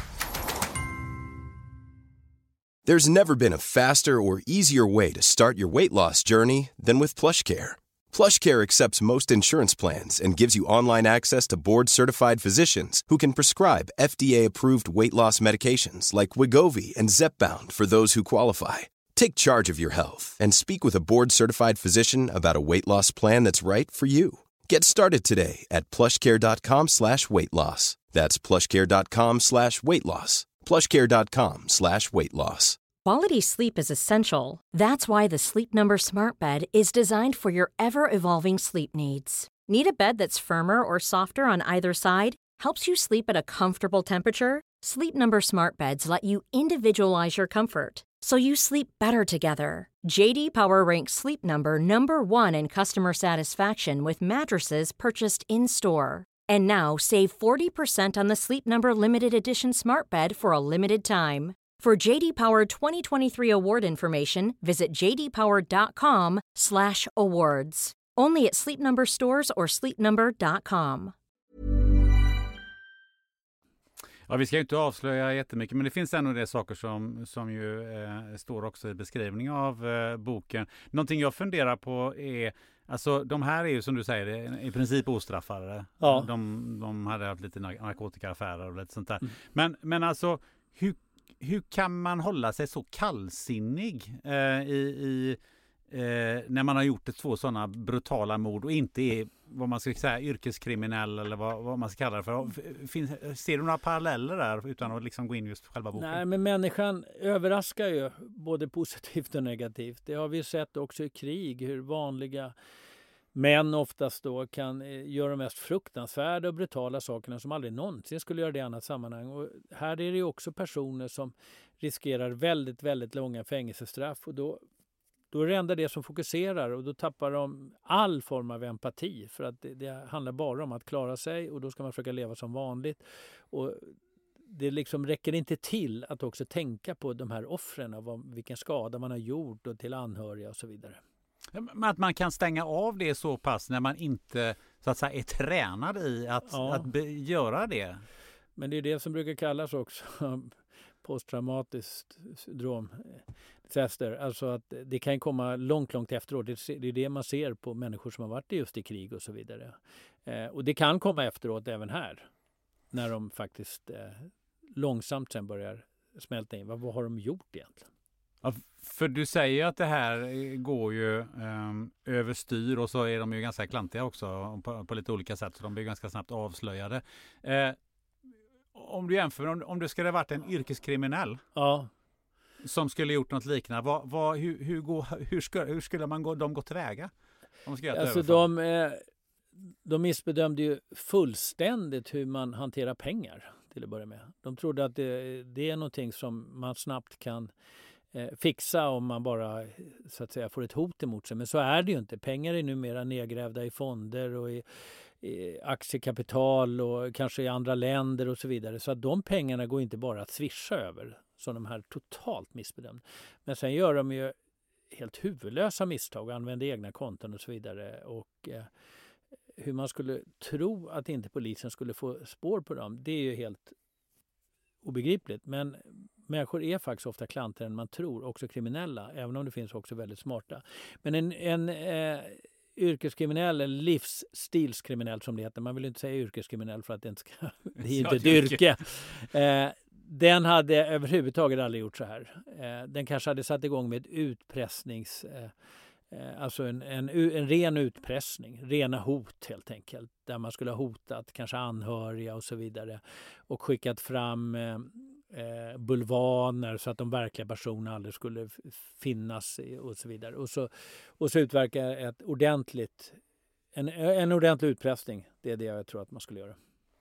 There's never been a faster or easier way to start your weight loss journey than with PlushCare. PlushCare accepts most insurance plans and gives you online access to board-certified physicians who can prescribe F D A-approved weight loss medications like Wegovy and Zepbound for those who qualify. Take charge of your health and speak with a board-certified physician about a weight loss plan that's right for you. Get started today at plushcare.com slash weight loss. That's plushcare.com slash weight loss. plushcare.com slash weight loss. Quality sleep is essential. That's why the Sleep Number Smart Bed is designed for your ever-evolving sleep needs. Need a bed that's firmer or softer on either side? Helps you sleep at a comfortable temperature? Sleep Number Smart Beds let you individualize your comfort, so you sleep better together. J D Power ranks Sleep Number number one in customer satisfaction with mattresses purchased in-store. And now save forty percent on the Sleep Number Limited Edition Smart Bed for a limited time. For J D Power twenty twenty-three award information, visit j d power dot com slash awards. Only at Sleep Number stores or sleep number dot com. Ja, vi ska ju inte avslöja jättemycket, men det finns ändå det saker som, som ju eh, står också i beskrivningen av eh, boken. Någonting jag funderar på är, alltså de här är ju som du säger i princip ostraffade. Ja. De, de hade haft lite narkotikaaffärer och lite sånt där. Mm. Men, men alltså, hur, hur kan man hålla sig så kallsinnig eh, i... i Eh, när man har gjort ett två sådana brutala mord och inte är vad man ska säga yrkeskriminell eller vad, vad man ska kalla det för. Finns, ser du några paralleller där utan att liksom gå in just på själva boken? Nej, men människan överraskar ju både positivt och negativt. Det har vi sett också i krig, hur vanliga män oftast då kan eh, göra de mest fruktansvärda och brutala sakerna som aldrig någonsin skulle göra det i annat sammanhang. Och här är det ju också personer som riskerar väldigt, väldigt långa fängelsestraff, och då Då är det enda det som fokuserar, och då tappar de all form av empati, för att det, det handlar bara om att klara sig, och då ska man försöka leva som vanligt. Och det liksom räcker inte till att också tänka på de här offren och vilken skada man har gjort och till anhöriga och så vidare. Men att man kan stänga av det så pass när man inte så att säga är tränad i att, ja. att be, göra det. Men det är det som brukar kallas också posttraumatiskt syndrom. Alltså att det kan komma långt, långt efteråt. Det är det man ser på människor som har varit just i krig och så vidare. Eh, och det kan komma efteråt även här. När de faktiskt eh, långsamt sen börjar smälta in. Vad, vad har de gjort egentligen? Ja, för du säger att det här går ju um, överstyr, och så är de ju ganska klantiga också på, på lite olika sätt. Så de blir ganska snabbt avslöjade. Eh, om du jämför, om, om du skulle ha varit en yrkeskriminell. Ja. Som skulle gjort något liknande. Vad, vad, hur, hur, gå, hur, ska, hur skulle man gå, de gå tillväga? Om ska alltså de, eh, de missbedömde ju fullständigt hur man hanterar pengar till att börja med. De trodde att det, det är någonting som man snabbt kan eh, fixa om man bara så att säga får ett hot emot sig. Men så är det ju inte. Pengar är numera nedgrävda i fonder och i, i aktiekapital och kanske i andra länder och så vidare. Så att de pengarna går inte bara att swisha över, som de här totalt missbedömda. Men sen gör de ju helt huvudlösa misstag och använder egna konton och så vidare. Och eh, hur man skulle tro att inte polisen skulle få spår på dem, det är ju helt obegripligt. Men människor är faktiskt ofta klantigare än man tror, också kriminella, även om det finns också väldigt smarta. Men en, en eh, yrkeskriminell eller livsstilskriminell som det heter, man vill inte säga yrkeskriminell för att det inte ska, det är ju inte ett yrke. Eh, den hade överhuvudtaget aldrig gjort så här. Eh, den kanske hade satt igång med ett utpressnings... Eh, eh, alltså en, en, en ren utpressning, rena hot helt enkelt. Där man skulle ha hotat kanske anhöriga och så vidare. Och skickat fram eh, eh, bulvaner så att de verkliga personerna aldrig skulle finnas och så vidare. Och så, och så utverka ett ordentligt, en, en ordentlig utpressning. Det är det jag tror att man skulle göra.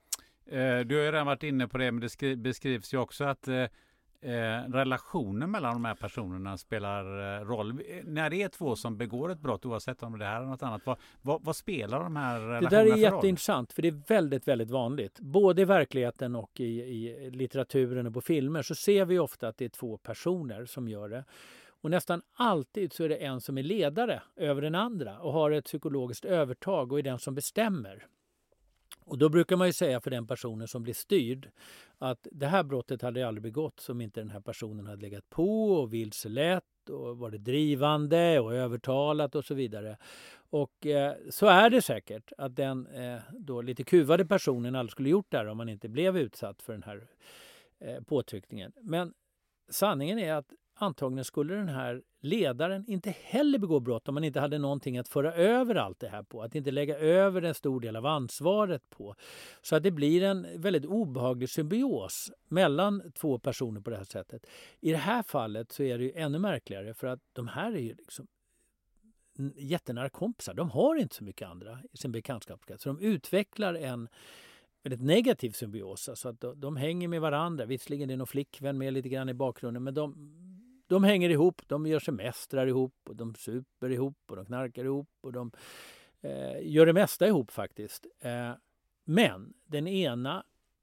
Du har ju redan varit inne på det, men det skri- beskrivs ju också att eh, relationen mellan de här personerna spelar eh, roll. När det är två som begår ett brott, oavsett om det här är något annat, vad, vad, vad spelar de här relationerna för roll? Det där är jätteintressant, för det är väldigt, väldigt vanligt. Både i verkligheten och i, i litteraturen och på filmer så ser vi ofta att det är två personer som gör det. Och nästan alltid så är det en som är ledare över den andra och har ett psykologiskt övertag och är den som bestämmer. Och då brukar man ju säga för den personen som blir styrd att det här brottet hade aldrig begått som inte den här personen hade legat på och vilselett och varit drivande och övertalat och så vidare. Och eh, så är det säkert att den eh, då lite kuvade personen aldrig skulle gjort det här om man inte blev utsatt för den här eh, påtryckningen. Men sanningen är att antagligen skulle den här ledaren inte heller begå brott om man inte hade någonting att föra över allt det här på. Att inte lägga över en stor del av ansvaret på. Så att det blir en väldigt obehaglig symbios mellan två personer på det här sättet. I det här fallet så är det ju ännu märkligare för att de här är ju liksom jättenära kompisar. De har inte så mycket andra i sin bekantskapskrets. Så de utvecklar en väldigt negativ symbios. Alltså att de, de hänger med varandra. Visserligen är det någon flickvän med lite grann i bakgrunden, men de De hänger ihop, de gör semestrar ihop och de super ihop och de knarkar ihop och de eh, gör det mesta ihop faktiskt. Eh, men den ena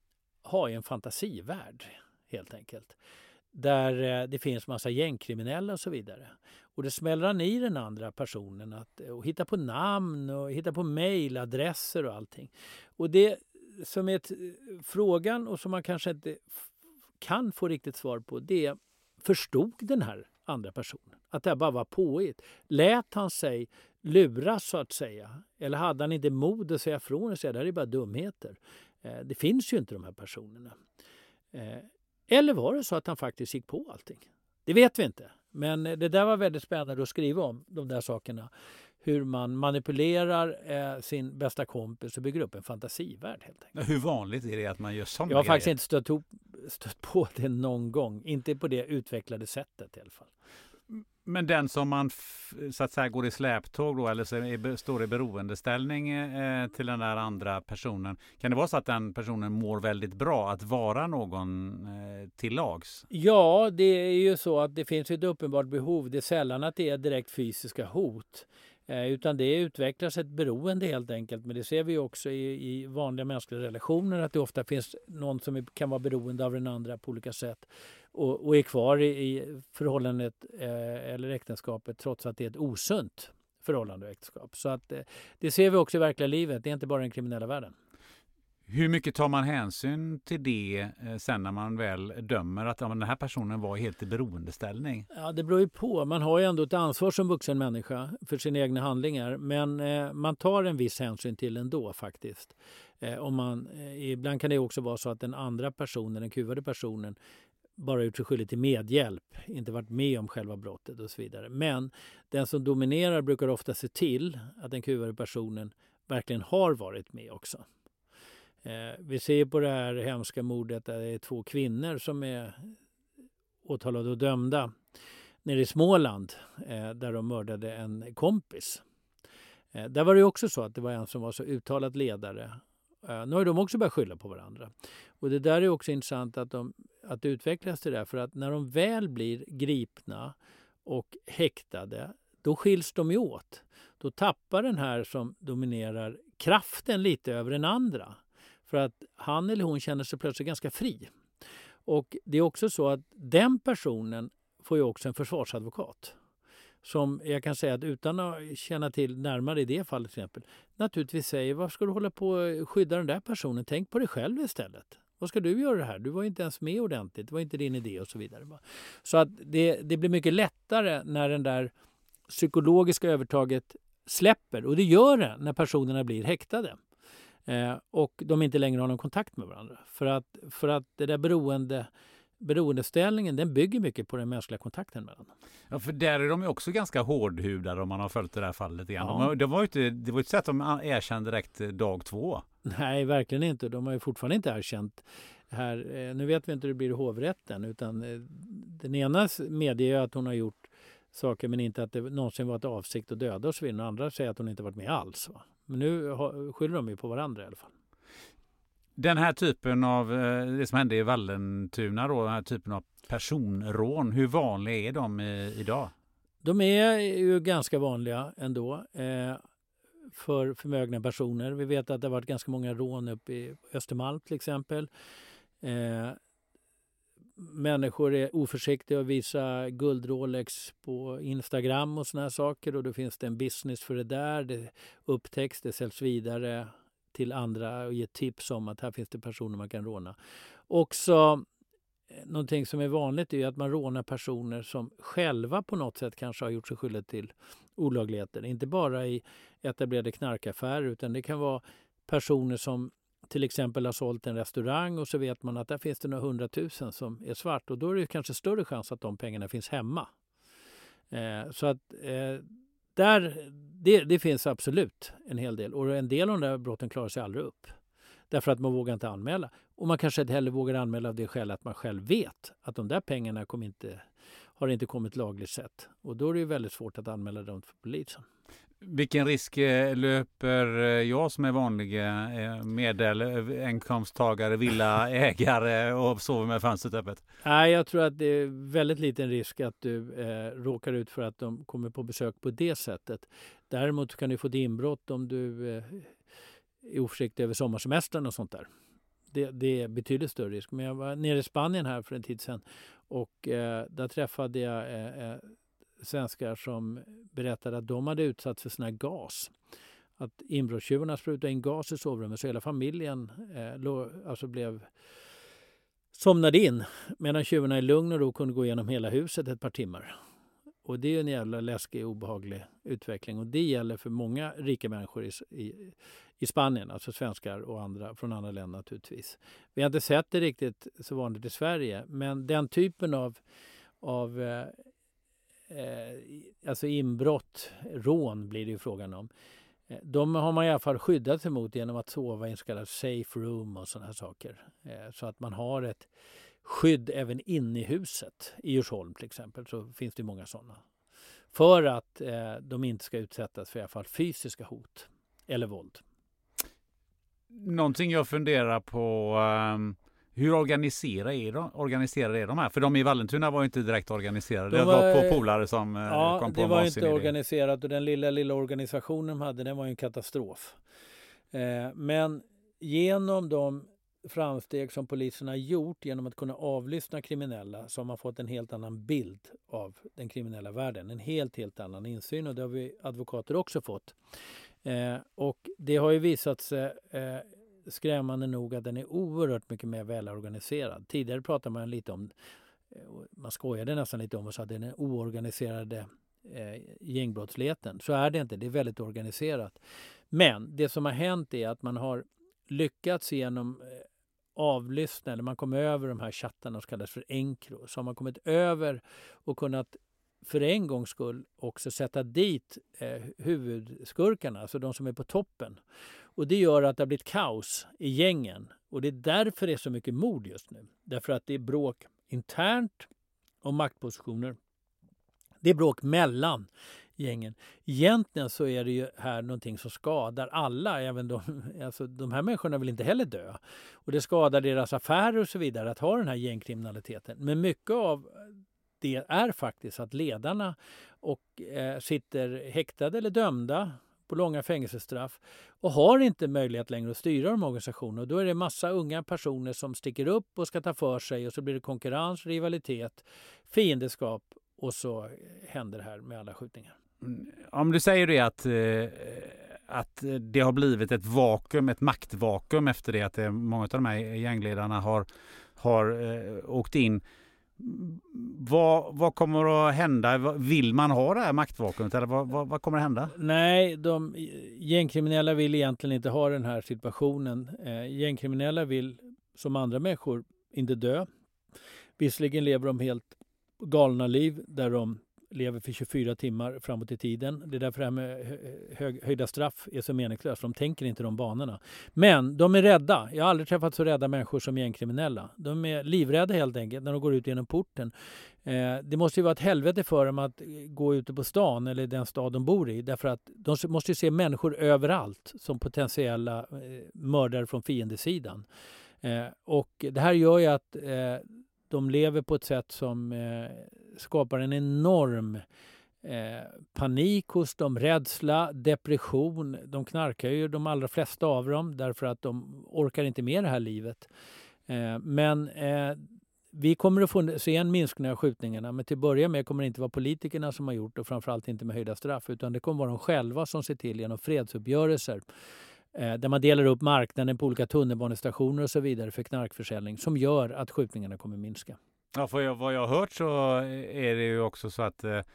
har ju en fantasivärld helt enkelt. Där eh, det finns massa gängkriminella och så vidare. Och det smäller han i den andra personen att och hitta på namn och hitta på mejladresser och allting. Och det som är ett, frågan och som man kanske inte kan få riktigt svar på, det är: förstod den här andra personen att det bara var påhitt? Lät han sig luras så att säga? Eller hade han inte mod att säga från och säga det här är bara dumheter? Eh, det finns ju inte de här personerna. Eh, eller var det så att han faktiskt gick på allting? Det vet vi inte. Men det där var väldigt spännande att skriva om, de där sakerna. Hur man manipulerar eh, sin bästa kompis och bygger upp en fantasivärld helt enkelt. Hur vanligt är det att man gör sådana Jag har grejer? faktiskt inte stött, ihop, stött på det någon gång. Inte på det utvecklade sättet i alla fall. Men den som man f- så att säga går i släptåg då, eller så är, står i beroendeställning eh, till den där andra personen. Kan det vara så att den personen mår väldigt bra att vara någon eh, till lags? Ja, det är ju så att det finns ett uppenbart behov. Det är sällan att det är direkt fysiska hot. Eh, utan det utvecklas ett beroende helt enkelt. Men det ser vi också i, i vanliga mänskliga relationer. Att det ofta finns någon som är, kan vara beroende av den andra på olika sätt. Och, och är kvar i, i förhållandet eh, eller äktenskapet trots att det är ett osunt förhållande och äktenskap. Så att, eh, det ser vi också i verkliga livet. Det är inte bara den kriminella världen. Hur mycket tar man hänsyn till det eh, sen när man väl dömer att ja, den här personen var helt i beroendeställning? Ja, det beror ju på. Man har ju ändå ett ansvar som vuxen människa för sina egna handlingar. Men eh, man tar en viss hänsyn till ändå faktiskt. Eh, om man, eh, ibland kan det också vara så att den andra personen, den kuvade personen, bara gjort sig skyldig till medhjälp, inte varit med om själva brottet och så vidare. Men den som dominerar brukar ofta se till att den kuvade personen verkligen har varit med också. Eh, vi ser på det här hemska mordet där det är två kvinnor som är åtalade och dömda nere i Småland eh, där de mördade en kompis. Eh, där var det också så att det var en som var så uttalat ledare. Eh, nu har de också börjat skylla på varandra. Och det där är också intressant att, de, att det utvecklas till det, för att när de väl blir gripna och häktade, då skiljs de ju åt. Då tappar den här som dominerar kraften lite över den andra. För att han eller hon känner sig plötsligt ganska fri. Och det är också så att den personen får ju också en försvarsadvokat. Som jag kan säga att utan att känna till närmare i det fallet till exempel, naturligtvis säger: varför ska du hålla på och skydda den där personen? Tänk på dig själv istället. Vad ska du göra det här? Du var inte ens med ordentligt. Det var inte din idé och så vidare. Så att det, det blir mycket lättare när den där psykologiska övertaget släpper. Och det gör det när personerna blir häktade. Eh, och de inte längre har någon kontakt med varandra. För att, för att det där beroende beroendeställningen, den bygger mycket på den mänskliga kontakten mellan dem. Ja, för där är de ju också ganska hårdhudade om man har följt det där fallet igen. Ja. De, de var ju inte, det var ju ett sätt att de erkände direkt dag två. Nej, verkligen inte. De har ju fortfarande inte erkänt här. Nu vet vi inte hur det blir i hovrätten, utan den ena medger ju att hon har gjort saker men inte att det någonsin var ett avsikt att döda och så vidare. Den andra säger att hon inte varit med alls. Va? Men nu skyller de ju på varandra i alla fall. Den här typen av, det som hände i Vallentuna då, den här typen av personrån, hur vanliga är de i, idag? De är ju ganska vanliga ändå eh, för förmögna personer. Vi vet att det har varit ganska många rån uppe i Östermalm till exempel. Eh, människor är oförsiktiga att visa guld-Rolex på Instagram och såna här saker, och då finns det en business för det där. Det upptäcks, det säljs vidare till andra och ger tips om att här finns det personer man kan råna. Också någonting som är vanligt är att man rånar personer som själva på något sätt kanske har gjort sig skyldiga till olagligheter. Inte bara i etablerade knarkaffärer, utan det kan vara personer som till exempel har sålt en restaurang och så vet man att där finns det några hundratusen som är svart, och då är det kanske större chans att de pengarna finns hemma. Eh, så att eh, där, det, det finns absolut en hel del, och en del av de där brotten klarar sig aldrig upp. Därför att man vågar inte anmäla. Och man kanske inte heller vågar anmäla av det skälet att man själv vet att de där pengarna kom inte, har inte kommit lagligt sett. Och då är det väldigt svårt att anmäla dem för polisen. Vilken risk löper jag som är vanlig medelinkomsttagare, villaägare och sover med fönstret öppet? Nej, jag tror att det är väldigt liten risk att du eh, råkar ut för att de kommer på besök på det sättet. Däremot kan du få ett inbrott om du eh, är oförsiktig över sommarsemestern och sånt där. Det, det är betydligt större risk. Men jag var nere i Spanien här för en tid sedan, och eh, där träffade jag eh, svenskar som berättade att de hade utsatts för sån här gas. Att inbrottstjuvarna sprutade in gas i sovrummet, så hela familjen eh, lo, alltså blev somnade in, medan tjuvarna i lugn och ro kunde gå igenom hela huset ett par timmar. Och det är en jävla läskig, obehaglig utveckling. Och det gäller för många rika människor i, i, i Spanien, alltså svenskar och andra från andra länder naturligtvis. Vi har inte sett det riktigt så vanligt i Sverige, men den typen av, av eh, eh, alltså inbrott, rån blir det ju frågan om. De har man i alla fall skyddat sig mot genom att sova i en så kallad safe room och sådana här saker. Eh, så att man har ett skydd även inne i huset. I Djursholm till exempel så finns det många sådana. För att eh, de inte ska utsättas för i alla fall fysiska hot eller våld. Någonting jag funderar på, um, hur organiserade är, de, organiserade är de här? För de i Vallentuna var ju inte direkt organiserade. De var, det var på polare som ja, kom på det en var inte idé. organiserat, och den lilla, lilla organisationen de hade, den var ju en katastrof. Eh, men genom de framsteg som polisen har gjort genom att kunna avlyssna kriminella, så har man fått en helt annan bild av den kriminella världen. En helt, helt annan insyn, och det har vi advokater också fått. Eh, och det har ju visat sig eh, skrämmande nog att den är oerhört mycket mer välorganiserad. Tidigare pratade man lite om, man skojade nästan lite om och sa att den är oorganiserade eh, gängbrottsligheten. Så är det inte, det är väldigt organiserat. Men det som har hänt är att man har lyckats genom eh, avlyssna, eller man kommer över de här chattarna som kallas för enkro, så har man kommit över och kunnat för en gångs skull också sätta dit eh, huvudskurkarna, alltså de som är på toppen. Och det gör att det har blivit kaos i gängen. Och det är därför det är så mycket mord just nu. Därför att det är bråk internt om maktpositioner. Det är bråk mellan gängen. Egentligen så är det ju här någonting som skadar alla. Även de, alltså de här människorna vill inte heller dö. Och det skadar deras affärer och så vidare att ha den här gängkriminaliteten. Men mycket av det är faktiskt att ledarna och, eh, sitter häktade eller dömda på långa fängelsestraff och har inte möjlighet längre att styra de organisationerna. Och då är det massa unga personer som sticker upp och ska ta för sig, och så blir det konkurrens, rivalitet, fiendeskap, och så händer det här med alla skjutningar. Om du säger det att, att det har blivit ett vakuum, ett maktvakuum efter det, att det, många av de här gängledarna har, har eh, åkt in. Vad, vad kommer att hända? Vill man ha det här maktvakuumet, eller vad, vad, vad kommer att hända? Nej, de gängkriminella vill egentligen inte ha den här situationen. Eh, gängkriminella vill, som andra människor, inte dö. Visserligen lever de helt galna liv där de lever för tjugofyra timmar framåt i tiden. Det är därför det här med hög, höjda straff är så meningslöst. De tänker inte de banorna. Men de är rädda. Jag har aldrig träffat så rädda människor som gängkriminella. De är livrädda helt enkelt när de går ut genom porten. Eh, det måste ju vara ett helvete för dem att gå ute på stan eller den stad de bor i. Därför att de måste ju se människor överallt som potentiella eh, mördare från fiendesidan. Eh, och det här gör ju att eh, de lever på ett sätt som eh, skapar en enorm eh, panik hos dem, rädsla, depression. De knarkar ju de allra flesta av dem därför att de orkar inte med det här livet. Eh, men eh, vi kommer att få se en minskning av skjutningarna, men till att börja med kommer det inte vara politikerna som har gjort det och framförallt inte med höjda straff, utan det kommer vara de själva som ser till genom fredsuppgörelser där man delar upp marknaden på olika tunnelbanestationer och så vidare för knarkförsäljning som gör att skjutningarna kommer minska. Ja, för jag, vad jag har hört så är det ju också så att eh,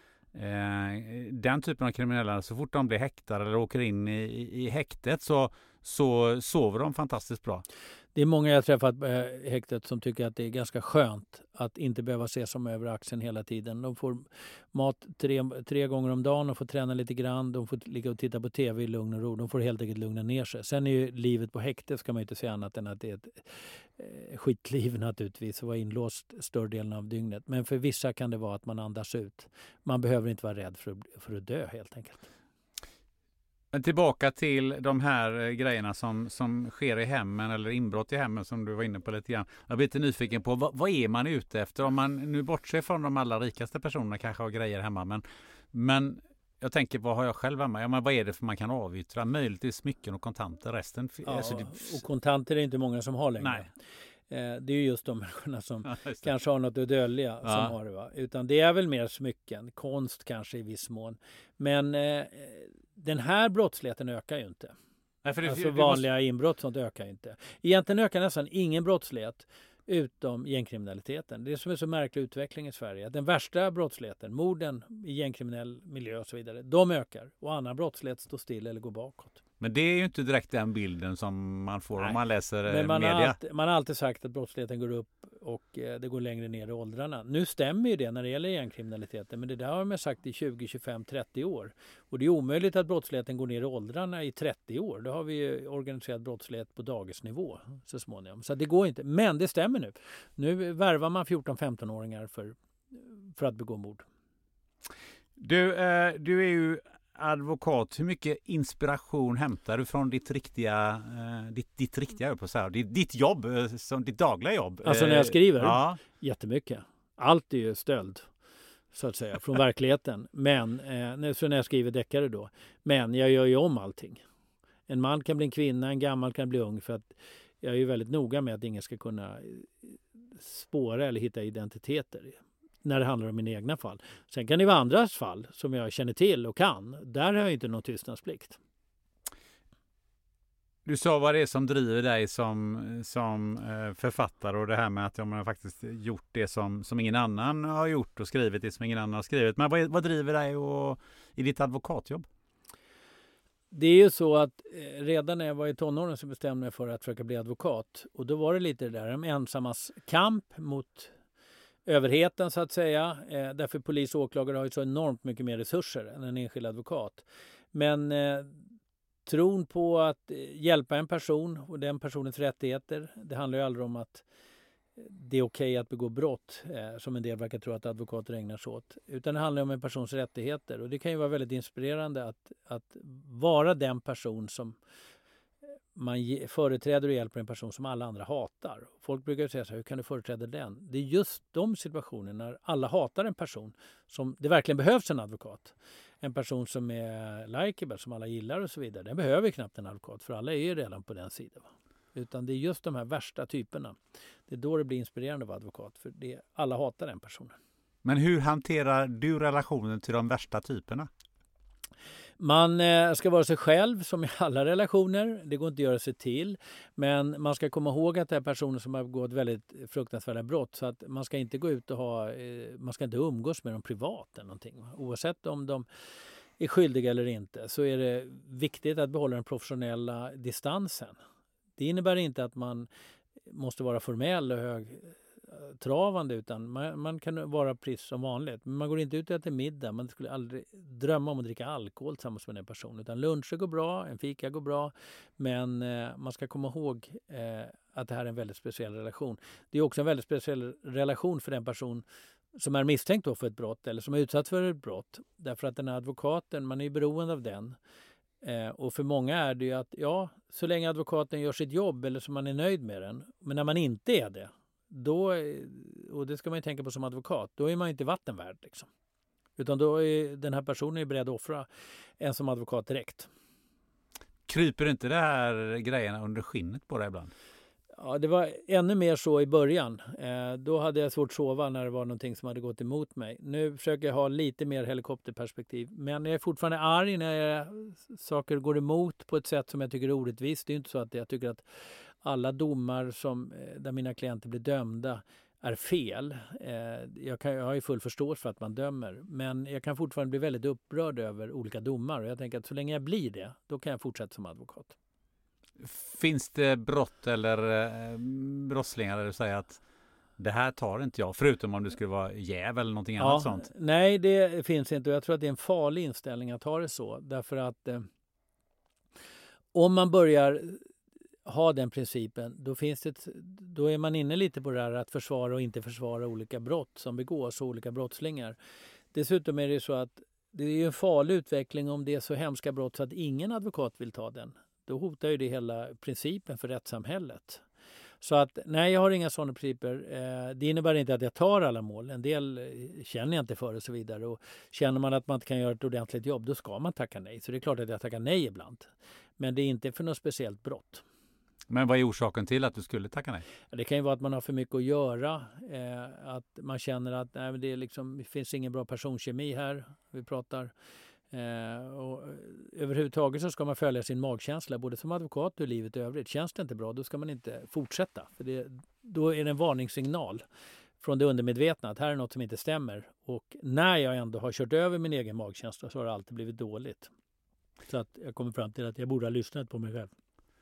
den typen av kriminella, så fort de blir häktade eller åker in i, i, i häktet så, så sover de fantastiskt bra. Det är många jag har träffat på häktet som tycker att det är ganska skönt att inte behöva se som över axeln hela tiden. De får mat tre, tre gånger om dagen, de får träna lite grann, de får ligga och titta på tv i lugn och ro. De får helt enkelt lugna ner sig. Sen är ju livet på häktet, ska man inte säga annat än att det är ett eh, skitliv naturligtvis, att vara inlåst större delen av dygnet. Men för vissa kan det vara att man andas ut. Man behöver inte vara rädd för att, för att dö helt enkelt. Men tillbaka till de här grejerna som, som sker i hemmen eller inbrott i hemmen som du var inne på lite grann. Jag blir lite nyfiken på vad, vad är man ute efter? Om man nu bortser från de allra rikaste personerna kanske har grejer hemma. Men, men jag tänker, vad har jag själv hemma? Ja, men vad är det för man kan avyttra? Möjligtvis smycken och kontanter. Resten, ja, alltså det... och kontanter är inte många som har längre. Nej. Det är ju just de människorna som ja, kanske har något att dölja ja. som har det. Va? Utan det är väl mer smycken, konst kanske i viss mån. Men eh, den här brottsligheten ökar ju inte. Nej, för det, alltså vanliga måste... inbrott sånt ökar ju inte. Egentligen ökar nästan ingen brottslighet utom gängkriminaliteten. Det är som är så märklig utveckling i Sverige. Den värsta brottsligheten, morden i gängkriminell miljö och så vidare, de ökar. Och annan brottslighet står still eller går bakåt. Men det är ju inte direkt den bilden som man får. Nej. Om man läser Men man media. Har alltid, man har alltid sagt att brottsligheten går upp och eh, det går längre ner i åldrarna. Nu stämmer ju det när det gäller gängkriminaliteten, men det där har man sagt i tjugo, tjugofem, trettio år. Och det är omöjligt att brottsligheten går ner i åldrarna i trettio år. Då har vi ju organiserat brottslighet på dagisnivå så småningom. Så det går inte. Men det stämmer nu. Nu värvar man fjorton-femton-åringar för, för att begå mord. Du, eh, du är ju advokat. Hur mycket inspiration hämtar du från ditt riktiga eh, ditt, ditt riktiga på så här, ditt, ditt jobb, som ditt dagliga jobb? Alltså när jag skriver? Ja. Jättemycket. Allt är ju stöld så att säga från verkligheten. Men eh, så när jag skriver deckare då. Men jag gör ju om allting. En man kan bli en kvinna, en gammal kan bli ung, för att jag är ju väldigt noga med att ingen ska kunna spåra eller hitta identiteter när det handlar om mina egna fall. Sen kan det vara andras fall som jag känner till och kan. Där har jag inte någon tystnadsplikt. Du sa vad det är som driver dig som, som eh, författare, och det här med att jag har faktiskt gjort det som, som ingen annan har gjort och skrivit det som ingen annan har skrivit. Men vad, vad driver dig och, i ditt advokatjobb? Det är ju så att eh, redan när jag var i tonåren så bestämde jag för att försöka bli advokat. Och då var det lite det där, en ensammas kamp mot överheten så att säga. Eh, därför polis och åklagare har ju så enormt mycket mer resurser än en enskild advokat. Men eh, tron på att hjälpa en person och den personens rättigheter, det handlar ju aldrig om att det är okej att begå brott, eh, som en del verkar tro att advokater ägnar sig åt. Utan det handlar om en persons rättigheter. Och det kan ju vara väldigt inspirerande att, att vara den person som man ge, företräder och hjälper en person som alla andra hatar. Folk brukar säga så här, hur kan du företräda den? Det är just de situationerna när alla hatar en person som det verkligen behövs en advokat. En person som är likeable, som alla gillar och så vidare. Den behöver knappt en advokat, för alla är ju redan på den sidan. Va? Utan det är just de här värsta typerna. Det är då det blir inspirerande att vara advokat, för det, alla hatar den personen. Men hur hanterar du relationen till de värsta typerna? Man ska vara sig själv som i alla relationer. Det går inte att göra sig till. Men man ska komma ihåg att det är personer som har begått väldigt fruktansvärda brott. Så att man ska inte gå ut och ha, man ska inte umgås med dem privat eller någonting. Oavsett om de är skyldiga eller inte, så är det viktigt att behålla den professionella distansen. Det innebär inte att man måste vara formell och hög högtravande utan man, man kan vara precis som vanligt. Men man går inte ut och äter middag. Man skulle aldrig drömma om att dricka alkohol tillsammans med en person. Utan luncher går bra, en fika går bra. Men eh, man ska komma ihåg eh, att det här är en väldigt speciell relation. Det är också en väldigt speciell relation för den person som är misstänkt då för ett brott eller som är utsatt för ett brott. Därför att den här advokaten, man är ju beroende av den. Eh, och för många är det ju att ja, så länge advokaten gör sitt jobb eller så man är nöjd med den. Men när man inte är det, då, och det ska man ju tänka på som advokat, då är man inte vattenvärd liksom. Utan då är den här personen beredd att offra en som advokat direkt. Kryper inte det här grejerna under skinnet på dig ibland? Ja, det var ännu mer så i början. Eh, då hade jag svårt att sova när det var någonting som hade gått emot mig. Nu försöker jag ha lite mer helikopterperspektiv. Men jag är fortfarande arg när jag, saker går emot på ett sätt som jag tycker är orättvist. Det är inte så att jag tycker att alla domar som, där mina klienter blir dömda är fel. Eh, jag, kan, jag har ju full förståelse för att man dömer. Men jag kan fortfarande bli väldigt upprörd över olika domar. Och jag tänker att så länge jag blir det, då kan jag fortsätta som advokat. Finns det brott eller eh, brottslingar där du säger att det här tar inte jag, förutom om du skulle vara jäv eller någonting ja, annat sånt? Nej, det finns inte och jag tror att det är en farlig inställning att ha det så. Därför att eh, om man börjar ha den principen, då, finns det, då är man inne lite på det här att försvara och inte försvara olika brott som begås och olika brottslingar. Dessutom är det så att det är en farlig utveckling om det är så hemska brott så att ingen advokat vill ta den. Då hotar ju det hela principen för rättssamhället. Så att nej, jag har inga sådana principer. Eh, det innebär inte att jag tar alla mål. En del känner jag inte för och så vidare. Och känner man att man inte kan göra ett ordentligt jobb, då ska man tacka nej. Så det är klart att jag tackar nej ibland. Men det är inte för något speciellt brott. Men vad är orsaken till att du skulle tacka nej? Det kan ju vara att man har för mycket att göra. Eh, att man känner att nej, det, är liksom, det finns ingen bra personkemi här. Vi pratar... Eh, och överhuvudtaget så ska man följa sin magkänsla både som advokat och i livet i övrigt. Känns det inte bra, då ska man inte fortsätta. För det, då är det en varningssignal från det undermedvetna att här är något som inte stämmer. Och när jag ändå har kört över min egen magkänsla så har det alltid blivit dåligt. Så att jag kommer fram till att jag borde ha lyssnat på mig själv.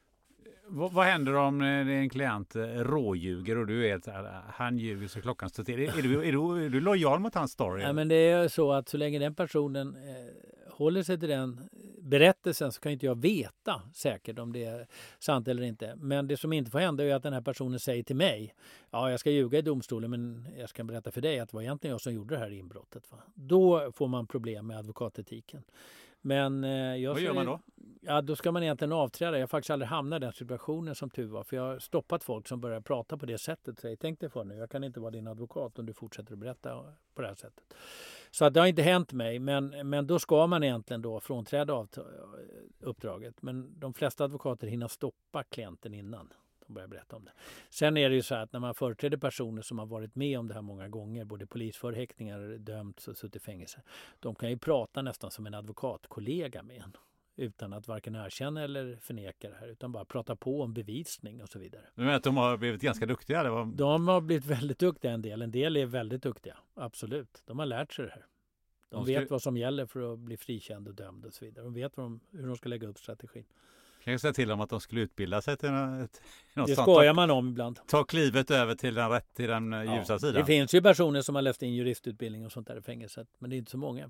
Vad, vad händer om en klient råljuger och du är så här, han ljuger så klockan står till? Är, är, du, är, du, är du lojal mot hans story? Ja, men det är så att så länge den personen eh, håller sig till den berättelsen så kan inte jag veta säkert om det är sant eller inte. Men det som inte får hända är att den här personen säger till mig, ja jag ska ljuga i domstolen men jag ska berätta för dig att det var egentligen jag som gjorde det här inbrottet. Va? Då får man problem med advokatetiken. Men, eh, jag Vad gör man då? Ja, då ska man egentligen avträda. Jag har faktiskt aldrig hamnat i den situationen som tur var. För jag har stoppat folk som börjar prata på det sättet. Säg, tänk dig för nu, jag kan inte vara din advokat om du fortsätter att berätta på det här sättet. Så att det har inte hänt mig. Men, men då ska man egentligen då frånträda av uppdraget. Men de flesta advokater hinner stoppa klienten innan de börjar berätta om det. Sen är det ju så att när man företräder personer som har varit med om det här många gånger, både polisförhäktningar, dömts och suttit i fängelse, de kan ju prata nästan som en advokatkollega med en. Utan att varken erkänna eller förneka det här. Utan bara prata på om bevisning och så vidare. Du menar att de har blivit ganska duktiga? Det var... De har blivit väldigt duktiga en del. En del är väldigt duktiga. Absolut. De har lärt sig det här. De, de ska... vet vad som gäller för att bli frikänd och dömd och så vidare. De vet vad de, hur de ska lägga upp strategin. Kan jag säga till dem att de skulle utbilda sig till något, något det sånt? skojar man om ibland. Ta klivet över till den, rätt, till den ja, ljusa sidan. Det finns ju personer som har läst in juristutbildning och sånt där i fängelset. Men det är inte så många.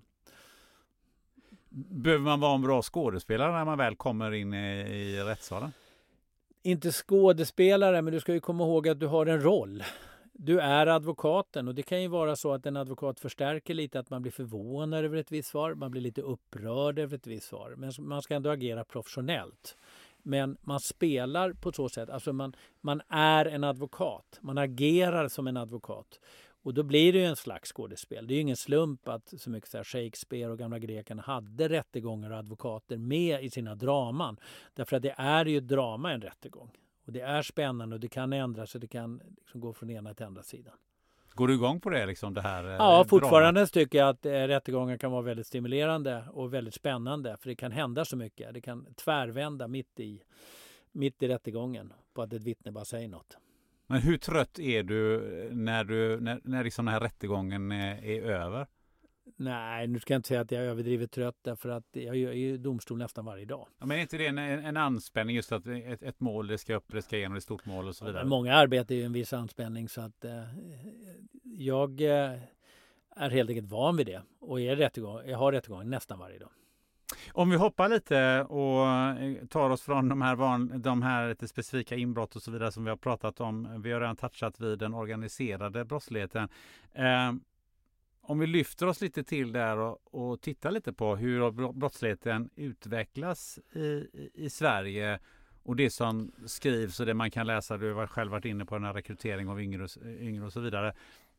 Behöver man vara en bra skådespelare när man väl kommer in i, i rättssalen? Inte skådespelare, men du ska ju komma ihåg att du har en roll. Du är advokaten och det kan ju vara så att en advokat förstärker lite att man blir förvånad över ett visst svar. Man blir lite upprörd över ett visst svar. Men man ska ändå agera professionellt. Men man spelar på så sätt, alltså man, man är en advokat. Man agerar som en advokat. Och då blir det ju en slags skådespel. Det är ju ingen slump att så mycket så här Shakespeare och gamla grekerna hade rättegångar och advokater med i sina draman. Därför att det är ju drama en rättegång. Och det är spännande och det kan ändras och det kan liksom gå från ena till andra sidan. Går du igång på det? Liksom, det här, ja, fortfarande dramat? Tycker jag att eh, rättegångar kan vara väldigt stimulerande och väldigt spännande. För det kan hända så mycket. Det kan tvärvända mitt i, mitt i rättegången på att ett vittne bara säger något. Men hur trött är du när, du, när, när liksom den här rättegången är, är över? Nej, nu ska jag inte säga att jag är överdrivet trött därför att jag är i domstol nästan varje dag. Ja, men är inte det en, en anspänning just att ett, ett mål det ska upp, det ska igenom ett stort mål och så vidare? Ja, många arbetar ju en viss anspänning så att eh, jag eh, är helt enkelt van vid det och är rättegång, jag har rättegång nästan varje dag. Om vi hoppar lite och tar oss från de här, van, de här lite specifika inbrott och så vidare som vi har pratat om. Vi har redan touchat vid den organiserade brottsligheten. Eh, om vi lyfter oss lite till där och, och tittar lite på hur brottsligheten utvecklas i, i, i Sverige och det som skrivs och det man kan läsa. Du har själv varit inne på den här rekrytering av yngre, yngre och så vidare.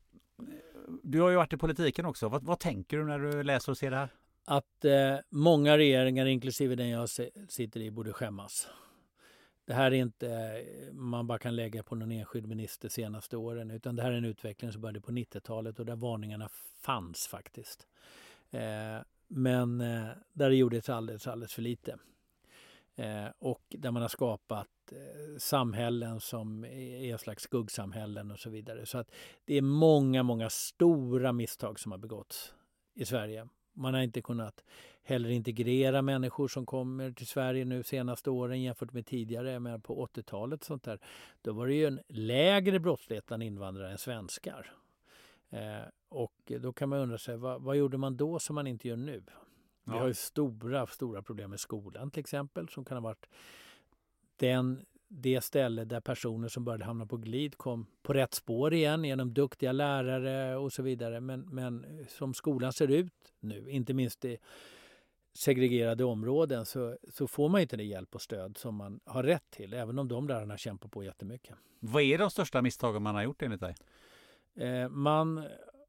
Du har ju varit i politiken också. Vad, vad tänker du när du läser och ser det här? Att eh, många regeringar, inklusive den jag sitter i, borde skämmas. Det här är inte eh, man bara kan lägga på någon enskild minister senaste åren, utan det här är en utveckling som började på nittiotalet och där varningarna fanns faktiskt. Eh, men eh, där det gjordes alldeles, alldeles för lite. Eh, och där man har skapat eh, samhällen som är en slags skuggsamhällen och så vidare. Så att det är många, många stora misstag som har begåtts i Sverige. Man har inte kunnat heller integrera människor som kommer till Sverige nu senaste åren jämfört med tidigare. Men på åttiotalet sånt där, då var det ju en lägre brottslighet bland invandrare än svenskar. Eh, och då kan man undra sig, vad, vad gjorde man då som man inte gör nu? Vi Ja. har ju stora, stora problem med skolan till exempel, som kan ha varit den, det ställe där personer som började hamna på glid kom på rätt spår igen genom duktiga lärare och så vidare. Men, men som skolan ser ut nu, inte minst i segregerade områden, så, så får man inte det hjälp och stöd som man har rätt till, även om de lärarna kämpar på jättemycket. Vad är de största misstagen man har gjort enligt dig? Eh, man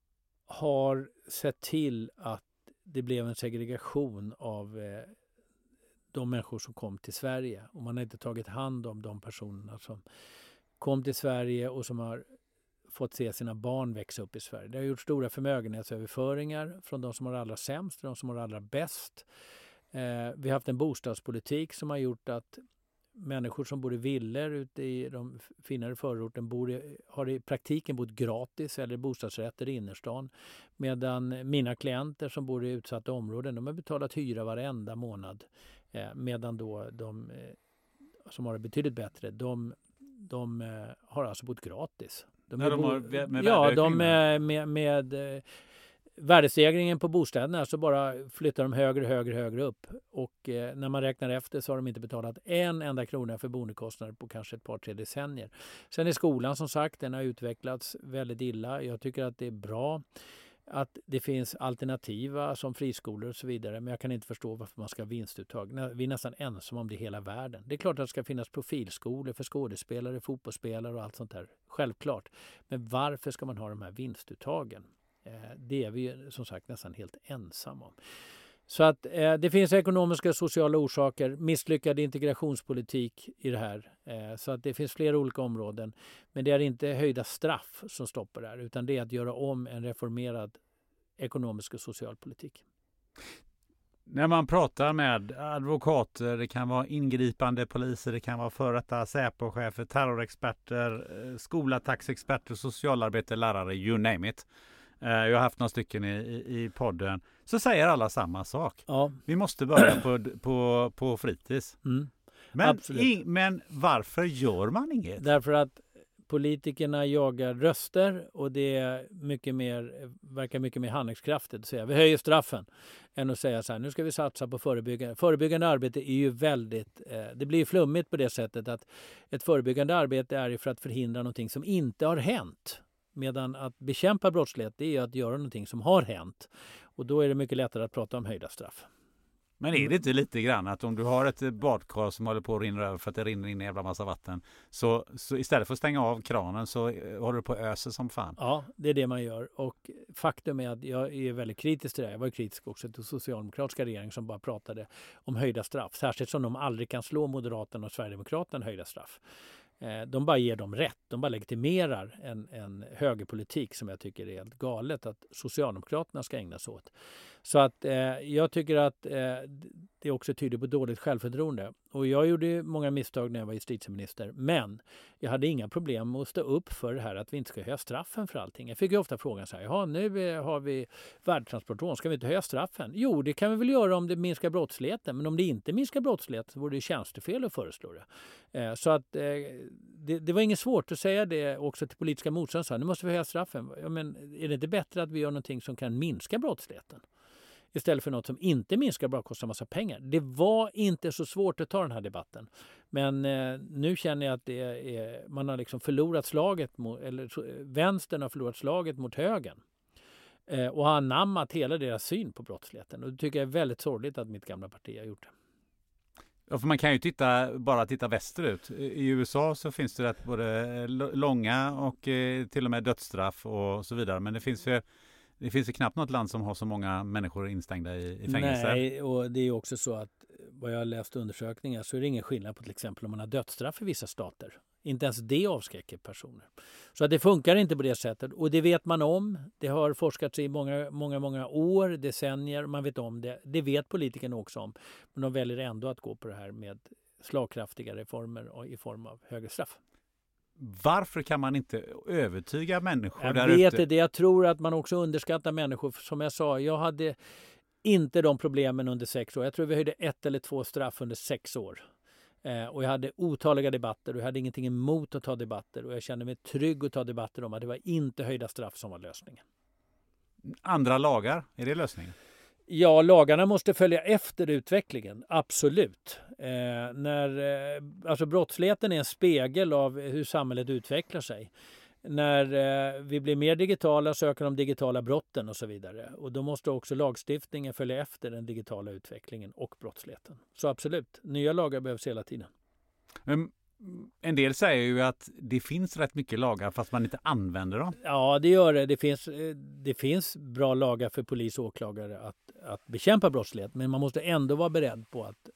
har sett till att det blev en segregation av eh, de människor som kom till Sverige. Och man har inte tagit hand om de personerna som kom till Sverige och som har fått se sina barn växa upp i Sverige. Det har gjort stora förmögenhetsöverföringar från de som har allra sämst till de som har allra bäst. Eh, vi har haft en bostadspolitik som har gjort att människor som bor i villor ute i de finare förorten bor i, har i praktiken bott gratis eller bostadsrätter i innerstan. Medan mina klienter som bor i utsatta områden, de har betalat hyra varenda månad. Eh, medan då de eh, som har det betydligt bättre, de, de eh, har alltså bott gratis. De, ja, de bo- har med ja, de med, med, med eh, värdestegringen på bostäderna så bara flyttar de högre, högre, högre upp. Och eh, när man räknar efter så har de inte betalat en enda krona för boendekostnader på kanske ett par, tre decennier. Sen är skolan som sagt, den har utvecklats väldigt illa. Jag tycker att det är bra att det finns alternativa som friskolor och så vidare. Men jag kan inte förstå varför man ska ha vinstuttag. Vi är nästan ensamma om det i hela världen. Det är klart att det ska finnas profilskolor för skådespelare, fotbollsspelare och allt sånt där. Självklart. Men varför ska man ha de här vinstuttagen? Det är vi som sagt nästan helt ensamma om. Så att eh, det finns ekonomiska och sociala orsaker, misslyckad integrationspolitik i det här. Eh, så att det finns flera olika områden. Men det är inte höjda straff som stoppar det här, utan det är att göra om en reformerad ekonomisk och social politik. När man pratar med advokater, det kan vara ingripande poliser, det kan vara före detta Säpo-chefer, terrorexperter, skolattacksexperter, socialarbetare, lärare, you name it. Jag har haft några stycken i, i, i podden. Så säger alla samma sak. Ja. Vi måste börja på, på, på fritids. Mm. Men, i, men varför gör man inget? Därför att politikerna jagar röster och det är mycket mer, verkar mycket mer handlingskraftigt att säga vi höjer straffen än att säga så här, nu ska vi satsa på förebyggande. Förebyggande arbete är ju väldigt, eh, det blir flummigt på det sättet att ett förebyggande arbete är ju för att förhindra någonting som inte har hänt. Medan att bekämpa brottslighet, det är att göra någonting som har hänt. Och då är det mycket lättare att prata om höjda straff. Men är det inte lite grann att om du har ett badkar som håller på att rinna över för att det rinner in en jävla massa vatten, så, så istället för att stänga av kranen så håller du på att ösa som fan? Ja, det är det man gör. Och faktum är att jag är väldigt kritisk till det. Jag var kritisk också till socialdemokratiska regeringen som bara pratade om höjda straff. Särskilt som de aldrig kan slå Moderaterna och Sverigedemokraterna höjda straff. De bara ger dem rätt. De bara legitimerar en, en högerpolitik som jag tycker är helt galet att Socialdemokraterna ska ägna sig åt. Så att eh, jag tycker att eh, det också tyder på dåligt självförtroende. Och jag gjorde många misstag när jag var justitieminister. Men jag hade inga problem med att stå upp för det här att vi inte ska höja straffen för allting. Jag fick ju ofta frågan så här, ja nu har vi värdetransportrån, ska vi inte höja straffen? Jo, det kan vi väl göra om det minskar brottsligheten. Men om det inte minskar brottsligheten så vore det tjänstefel att föreslå det. Eh, så att eh, det, det var inget svårt att säga det också till politiska motståndare. Nu måste vi höja straffen. Ja, men är det inte bättre att vi gör någonting som kan minska brottsligheten? Istället för något som inte minskar, bara kostar massa pengar. Det var inte så svårt att ta den här debatten. Men eh, nu känner jag att det är, man har liksom förlorat slaget, mot, eller vänstern har förlorat slaget mot högern. Eh, och har anammat hela deras syn på brottsligheten. Och det tycker jag är väldigt sorgligt att mitt gamla parti har gjort det. Ja, för man kan ju titta, bara titta västerut. I U S A så finns det rätt både långa och eh, till och med dödsstraff och så vidare. Men det finns ju Det finns ju knappt något land som har så många människor instängda i, i fängelse. Nej, och det är också så att vad jag har läst undersökningar så är det ingen skillnad på till exempel om man har dödsstraff i vissa stater. Inte ens det avskräcker personer. Så att det funkar inte på det sättet. Och det vet man om. Det har forskats i många, många, många år, decennier. Man vet om det. Det vet politikerna också om. Men de väljer ändå att gå på det här med slagkraftiga reformer i form av högre straff. Varför kan man inte övertyga människor jag där vet ute? Det. Jag tror att man också underskattar människor. Som jag sa, jag hade inte de problemen under sex år. Jag tror vi höjde ett eller två straff under sex år. Eh, och jag hade otaliga debatter och jag hade ingenting emot att ta debatter. Och jag kände mig trygg att ta debatter om att det var inte höjda straff som var lösningen. Andra lagar, är det lösningen? Ja, lagarna måste följa efter utvecklingen, absolut. Eh, när, eh, alltså brottsligheten är en spegel av hur samhället utvecklar sig. När eh, vi blir mer digitala så ökar de digitala brotten och så vidare. Och då måste också lagstiftningen följa efter den digitala utvecklingen och brottsligheten. Så absolut, nya lagar behövs hela tiden. Men en del säger ju att det finns rätt mycket lagar fast man inte använder dem. Ja, det gör det. Det finns, det finns bra lagar för polis och åklagare att, att bekämpa brottslighet. Men man måste ändå vara beredd på att,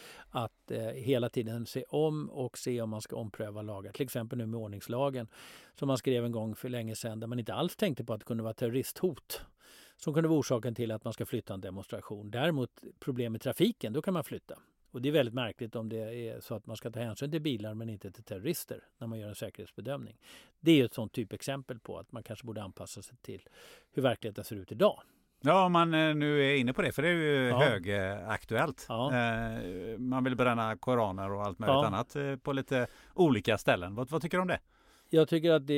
att eh, hela tiden se om och se om man ska ompröva lagar. Till exempel nu med ordningslagen som man skrev en gång för länge sedan där man inte alls tänkte på att det kunde vara terroristhot som kunde vara orsaken till att man ska flytta en demonstration. Däremot problem i trafiken, då kan man flytta. Och det är väldigt märkligt om det är så att man ska ta hänsyn till bilar men inte till terrorister när man gör en säkerhetsbedömning. Det är ju ett sånt typexempel på att man kanske borde anpassa sig till hur verkligheten ser ut idag. Ja, om man nu är inne på det, för det är ju ja. högaktuellt. Ja. Eh, man vill bränna koraner och allt möjligt ja. annat eh, på lite olika ställen. Vad, vad tycker du om det? Jag tycker att det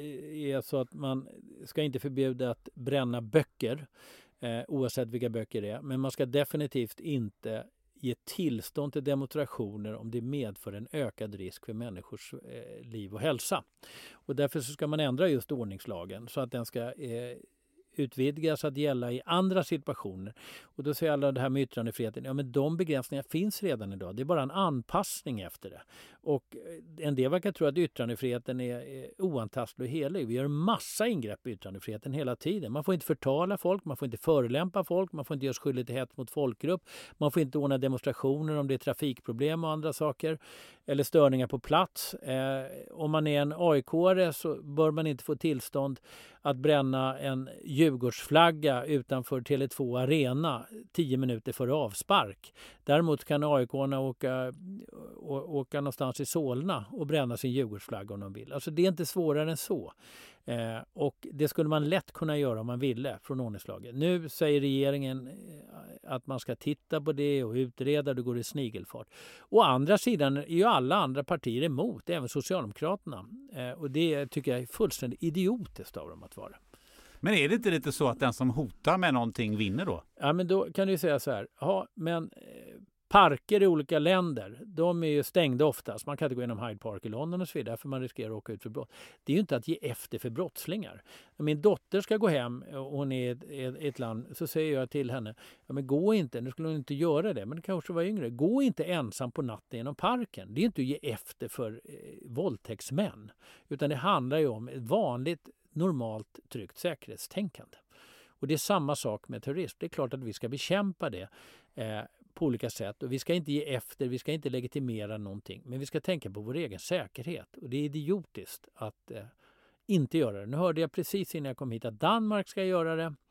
är så att man ska inte förbjuda att bränna böcker eh, oavsett vilka böcker det är. Men man ska definitivt inte ge tillstånd till demonstrationer om det medför en ökad risk för människors eh, liv och hälsa. Och därför så ska man ändra just ordningslagen så att den ska eh, utvidgas att gälla i andra situationer. Och då säger alla det här med yttrandefriheten, ja men de begränsningar finns redan idag. Det är bara en anpassning efter det. Och en del verkar tro att yttrandefriheten är, är oantastlig och helig. Vi gör massa ingrepp i yttrandefriheten hela tiden. Man får inte förtala folk, man får inte förolämpa folk, man får inte göra skyldig till hets mot folkgrupp, man får inte ordna demonstrationer om det är trafikproblem och andra saker eller störningar på plats. Eh, om man är en A I K-are så bör man inte få tillstånd att bränna en Djurgårdsflagga utanför Tele två Arena tio minuter före avspark. Däremot kan A I K-arna åka, å, åka någonstans i Solna och bränna sin Djurgårdsflagga om de vill. Alltså det är inte svårare än så. Eh, och det skulle man lätt kunna göra om man ville från ordningslagen. Nu säger regeringen att man ska titta på det och utreda, det går i snigelfart. Å andra sidan är ju alla andra partier emot, även Socialdemokraterna. Eh, och det tycker jag är fullständigt idiotiskt av dem att vara. Men är det inte lite så att den som hotar med någonting vinner då? Ja, men då kan du säga så här. Ja, men eh, parker i olika länder, de är ju stängda oftast. Man kan inte gå igenom Hyde Park i London och så vidare för man riskerar att åka ut för brott. Det är ju inte att ge efter för brottslingar. När min dotter ska gå hem och hon är i ett, ett land så säger jag till henne, ja men gå inte, nu skulle hon inte göra det, men det kanske var yngre. Gå inte ensam på natten genom parken. Det är inte att ge efter för eh, våldtäktsmän. Utan det handlar ju om ett vanligt normalt tryggt säkerhetstänkande. Och det är samma sak med terrorism. Det är klart att vi ska bekämpa det eh, på olika sätt. Och vi ska inte ge efter, vi ska inte legitimera någonting. Men vi ska tänka på vår egen säkerhet. Och det är idiotiskt att eh, inte göra det. Nu hörde jag precis innan jag kom hit att Danmark ska göra det.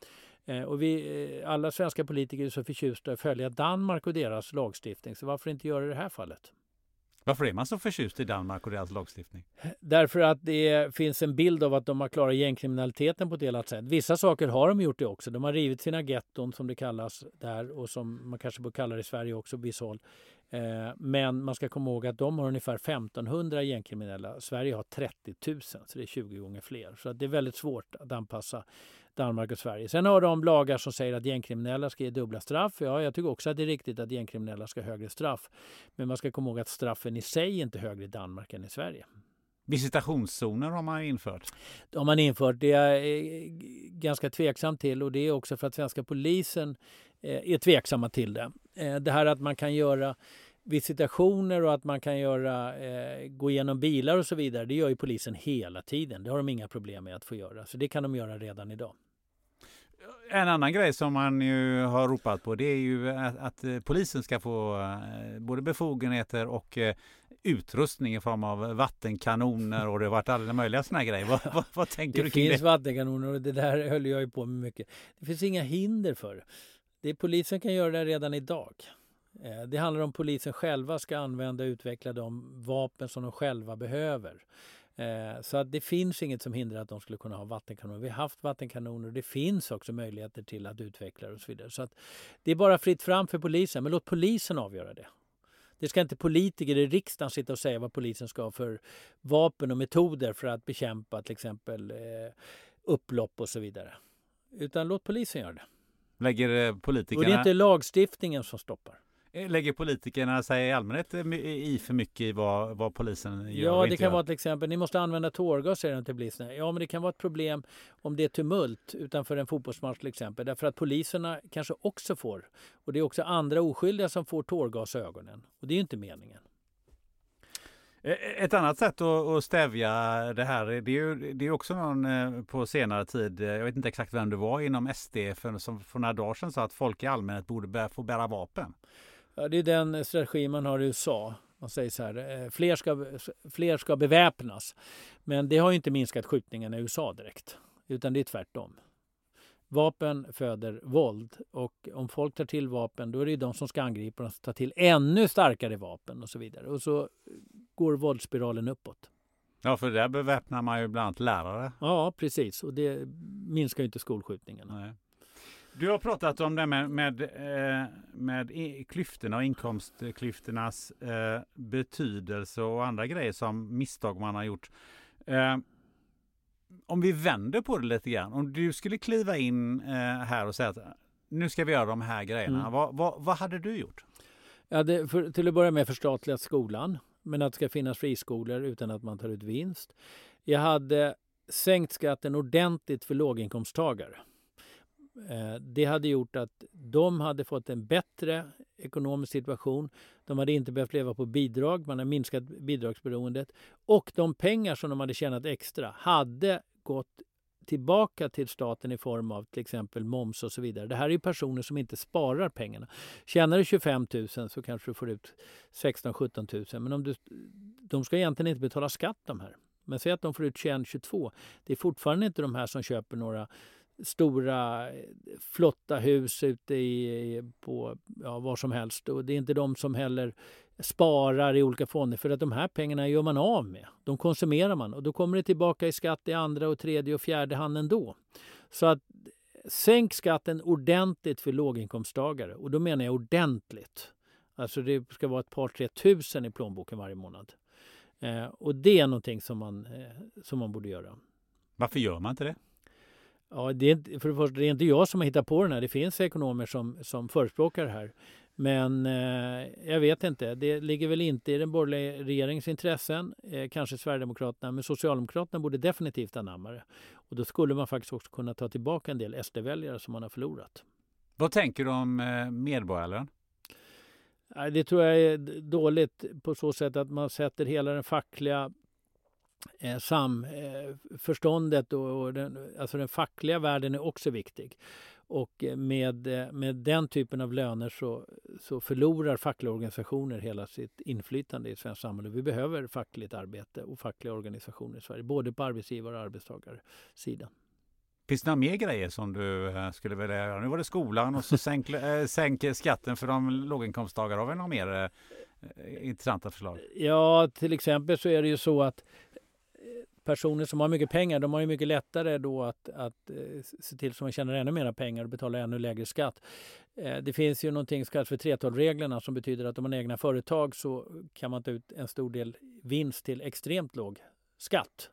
Eh, och vi, alla svenska politiker är så förtjusta att följa Danmark och deras lagstiftning. Så varför inte göra det här fallet? Varför är man så förtjust i Danmark och deras lagstiftning? Därför att det finns en bild av att de har klarat gängkriminaliteten på ett delat sätt. Vissa saker har de gjort det också. De har rivit sina getton som det kallas där och som man kanske bör kalla det i Sverige också på vissa håll. Men man ska komma ihåg att de har ungefär femtonhundra gängkriminella. Sverige har trettio tusen, så det är tjugo gånger fler. Så att det är väldigt svårt att anpassa Danmark och Sverige. Sen har de lagar som säger att gängkriminella ska ge dubbla straff. Ja, jag tycker också att det är riktigt att gängkriminella ska ha högre straff. Men man ska komma ihåg att straffen i sig är inte högre i Danmark än i Sverige. Visitationszoner har man infört. De har man infört. Det är jag ganska tveksam till, och det är också för att svenska polisen är tveksamma till det. Det här att man kan göra visitationer och att man kan göra, eh, gå igenom bilar och så vidare, det gör ju polisen hela tiden. Det har de inga problem med att få göra. Så det kan de göra redan idag. En annan grej som man ju har ropat på, det är ju att, att polisen ska få eh, både befogenheter och eh, utrustning i form av vattenkanoner, och det har varit alla möjliga såna här grejer. Vad, vad, vad tänker det du kring det? Det finns vattenkanoner och det där höll jag ju på med mycket. Det finns inga hinder för det. Det polisen kan göra det redan idag. Det handlar om polisen själva ska använda och utveckla de vapen som de själva behöver. Så att det finns inget som hindrar att de skulle kunna ha vattenkanoner. Vi har haft vattenkanoner och det finns också möjligheter till att utveckla och så vidare. Så att det är bara fritt fram för polisen, men låt polisen avgöra det. Det ska inte politiker i riksdagen sitta och säga vad polisen ska ha för vapen och metoder för att bekämpa till exempel upplopp och så vidare. Utan låt polisen göra det. Lägger politikerna... Och det är inte lagstiftningen som stoppar. Lägger politikerna sig i allmänhet i för mycket i vad, vad polisen gör? Ja, och det inte kan gör? vara till exempel, ni måste använda tårgas, säger de till poliserna. Ja, men det kan vara ett problem om det är tumult utanför en fotbollsmatch till exempel. Därför att poliserna kanske också får, och det är också andra oskyldiga som får tårgas i ögonen. Och det är ju inte meningen. Ett annat sätt att stävja det här, det är ju det är också någon på senare tid, jag vet inte exakt vem det var inom S D för, som för några dagar sedan sa att folk i allmänhet borde börja få bära vapen. Ja, det är den strategi man har i U S A. Man säger så här, fler ska, fler ska beväpnas. Men det har ju inte minskat skjutningarna i U S A direkt, utan det är tvärtom. Vapen föder våld, och om folk tar till vapen, då är det ju de som ska angripa och ta till ännu starkare vapen och så vidare. Och så går våldsspiralen uppåt. Ja, för där beväpnar man ju bland annat lärare. Ja, precis. Och det minskar ju inte skolskjutningarna. Nej. Du har pratat om det med, med, med klyftorna och inkomstklyftornas eh, betydelse och andra grejer som misstag man har gjort. Eh, om vi vänder på det lite grann. Om du skulle kliva in eh, här och säga att nu ska vi göra de här grejerna. Mm. Vad, vad, vad hade du gjort? Ja, det, för, till att börja med förstatligat skolan. Men att det ska finnas friskolor utan att man tar ut vinst. Jag hade sänkt skatten ordentligt för låginkomsttagare. Det hade gjort att de hade fått en bättre ekonomisk situation. De hade inte behövt leva på bidrag. Man har minskat bidragsberoendet. Och de pengar som de hade tjänat extra hade gått tillbaka till staten i form av till exempel moms och så vidare. Det här är ju personer som inte sparar pengarna. Tjänar du tjugofem tusen så kanske du får ut sexton sjutton tusen. Men om du, de ska egentligen inte betala skatt de här. Men säg att de får ut tjugoett tjugotvå. Det är fortfarande inte de här som köper några stora flotta hus ute i, på ja, var som helst. Och det är inte de som heller sparar i olika fonder, för att de här pengarna gör man av med. De konsumerar man och då kommer det tillbaka i skatt i andra och tredje och fjärde hand ändå. Så att sänk skatten ordentligt för låginkomsttagare, och då menar jag ordentligt. Alltså det ska vara ett par tre tusen i plånboken varje månad. Eh, och det är någonting som man, eh, som man borde göra. Varför gör man inte det? Ja, det är inte, för det första, det är inte jag som har hittat på den här. Det finns ekonomer som, som förespråkar det här. Men eh, jag vet inte. Det ligger väl inte i den borgerliga regeringens intressen. Eh, kanske Sverigedemokraterna. Men Socialdemokraterna borde definitivt anamma det. Och då skulle man faktiskt också kunna ta tillbaka en del S D-väljare som man har förlorat. Vad tänker du om eh, medborgarlön? Det tror jag är dåligt på så sätt att man sätter hela den fackliga eh, samförståndet och, och den, alltså den fackliga världen är också viktig. Och med, med den typen av löner så, så förlorar fackliga organisationer hela sitt inflytande i svenskt samhälle. Vi behöver fackligt arbete och fackliga organisationer i Sverige, både på arbetsgivar- och arbetstagarsidan. Finns det några mer grejer som du skulle vilja göra? Nu var det skolan och så sänk, äh, sänk skatten för de låginkomsttagare. Har vi några mer äh, intressanta förslag? Ja, till exempel så är det ju så att personer som har mycket pengar, de har ju mycket lättare då att, att eh, se till så man tjänar ännu mer pengar och betalar ännu lägre skatt. Eh, det finns ju någonting som kallas för tre tolv-reglerna som betyder att om man har egna företag så kan man ta ut en stor del vinst till extremt låg skatt.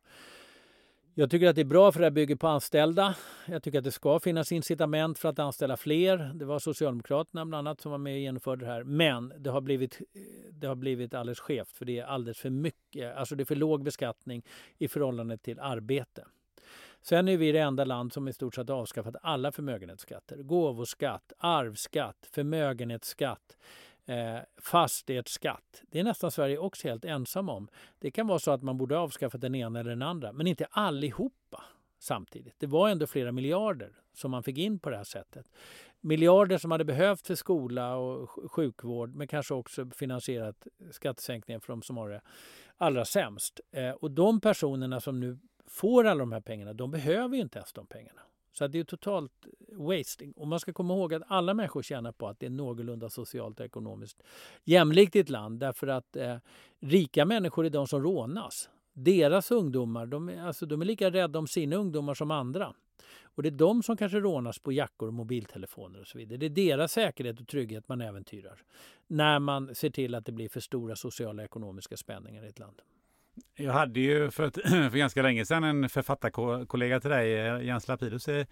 Jag tycker att det är bra för det här bygger på anställda. Jag tycker att det ska finnas incitament för att anställa fler. Det var Socialdemokraterna bland annat som var med och genomförde det här. Men det har blivit, det har blivit alldeles skevt för det är alldeles för mycket. Alltså det är för låg beskattning i förhållande till arbete. Sen är vi det enda land som i stort sett har avskaffat alla förmögenhetsskatter. Gåvoskatt, arvsskatt, förmögenhetsskatt. Eh, fastighetsskatt. Det är nästan Sverige också helt ensam om. Det kan vara så att man borde avskaffa den ena eller den andra, men inte allihopa samtidigt. Det var ändå flera miljarder som man fick in på det här sättet. Miljarder som hade behövt för skola och sjukvård, men kanske också finansierat skattesänkningar för de som har det allra sämst. Eh, och de personerna som nu får alla de här pengarna, de behöver ju inte ens de pengarna. Så att det är totalt wasting. Och man ska komma ihåg att alla människor tjänar på att det är någorlunda socialt och ekonomiskt jämlikt i ett land. Därför att eh, rika människor är de som rånas. Deras ungdomar, de är, alltså, de är lika rädda om sina ungdomar som andra. Och det är de som kanske rånas på jackor och mobiltelefoner och så vidare. Det är deras säkerhet och trygghet man äventyrar. När man ser till att det blir för stora sociala och ekonomiska spänningar i ett land. Jag hade ju för, för ganska länge sedan en författarkollega till dig, Jens Lapidus, i,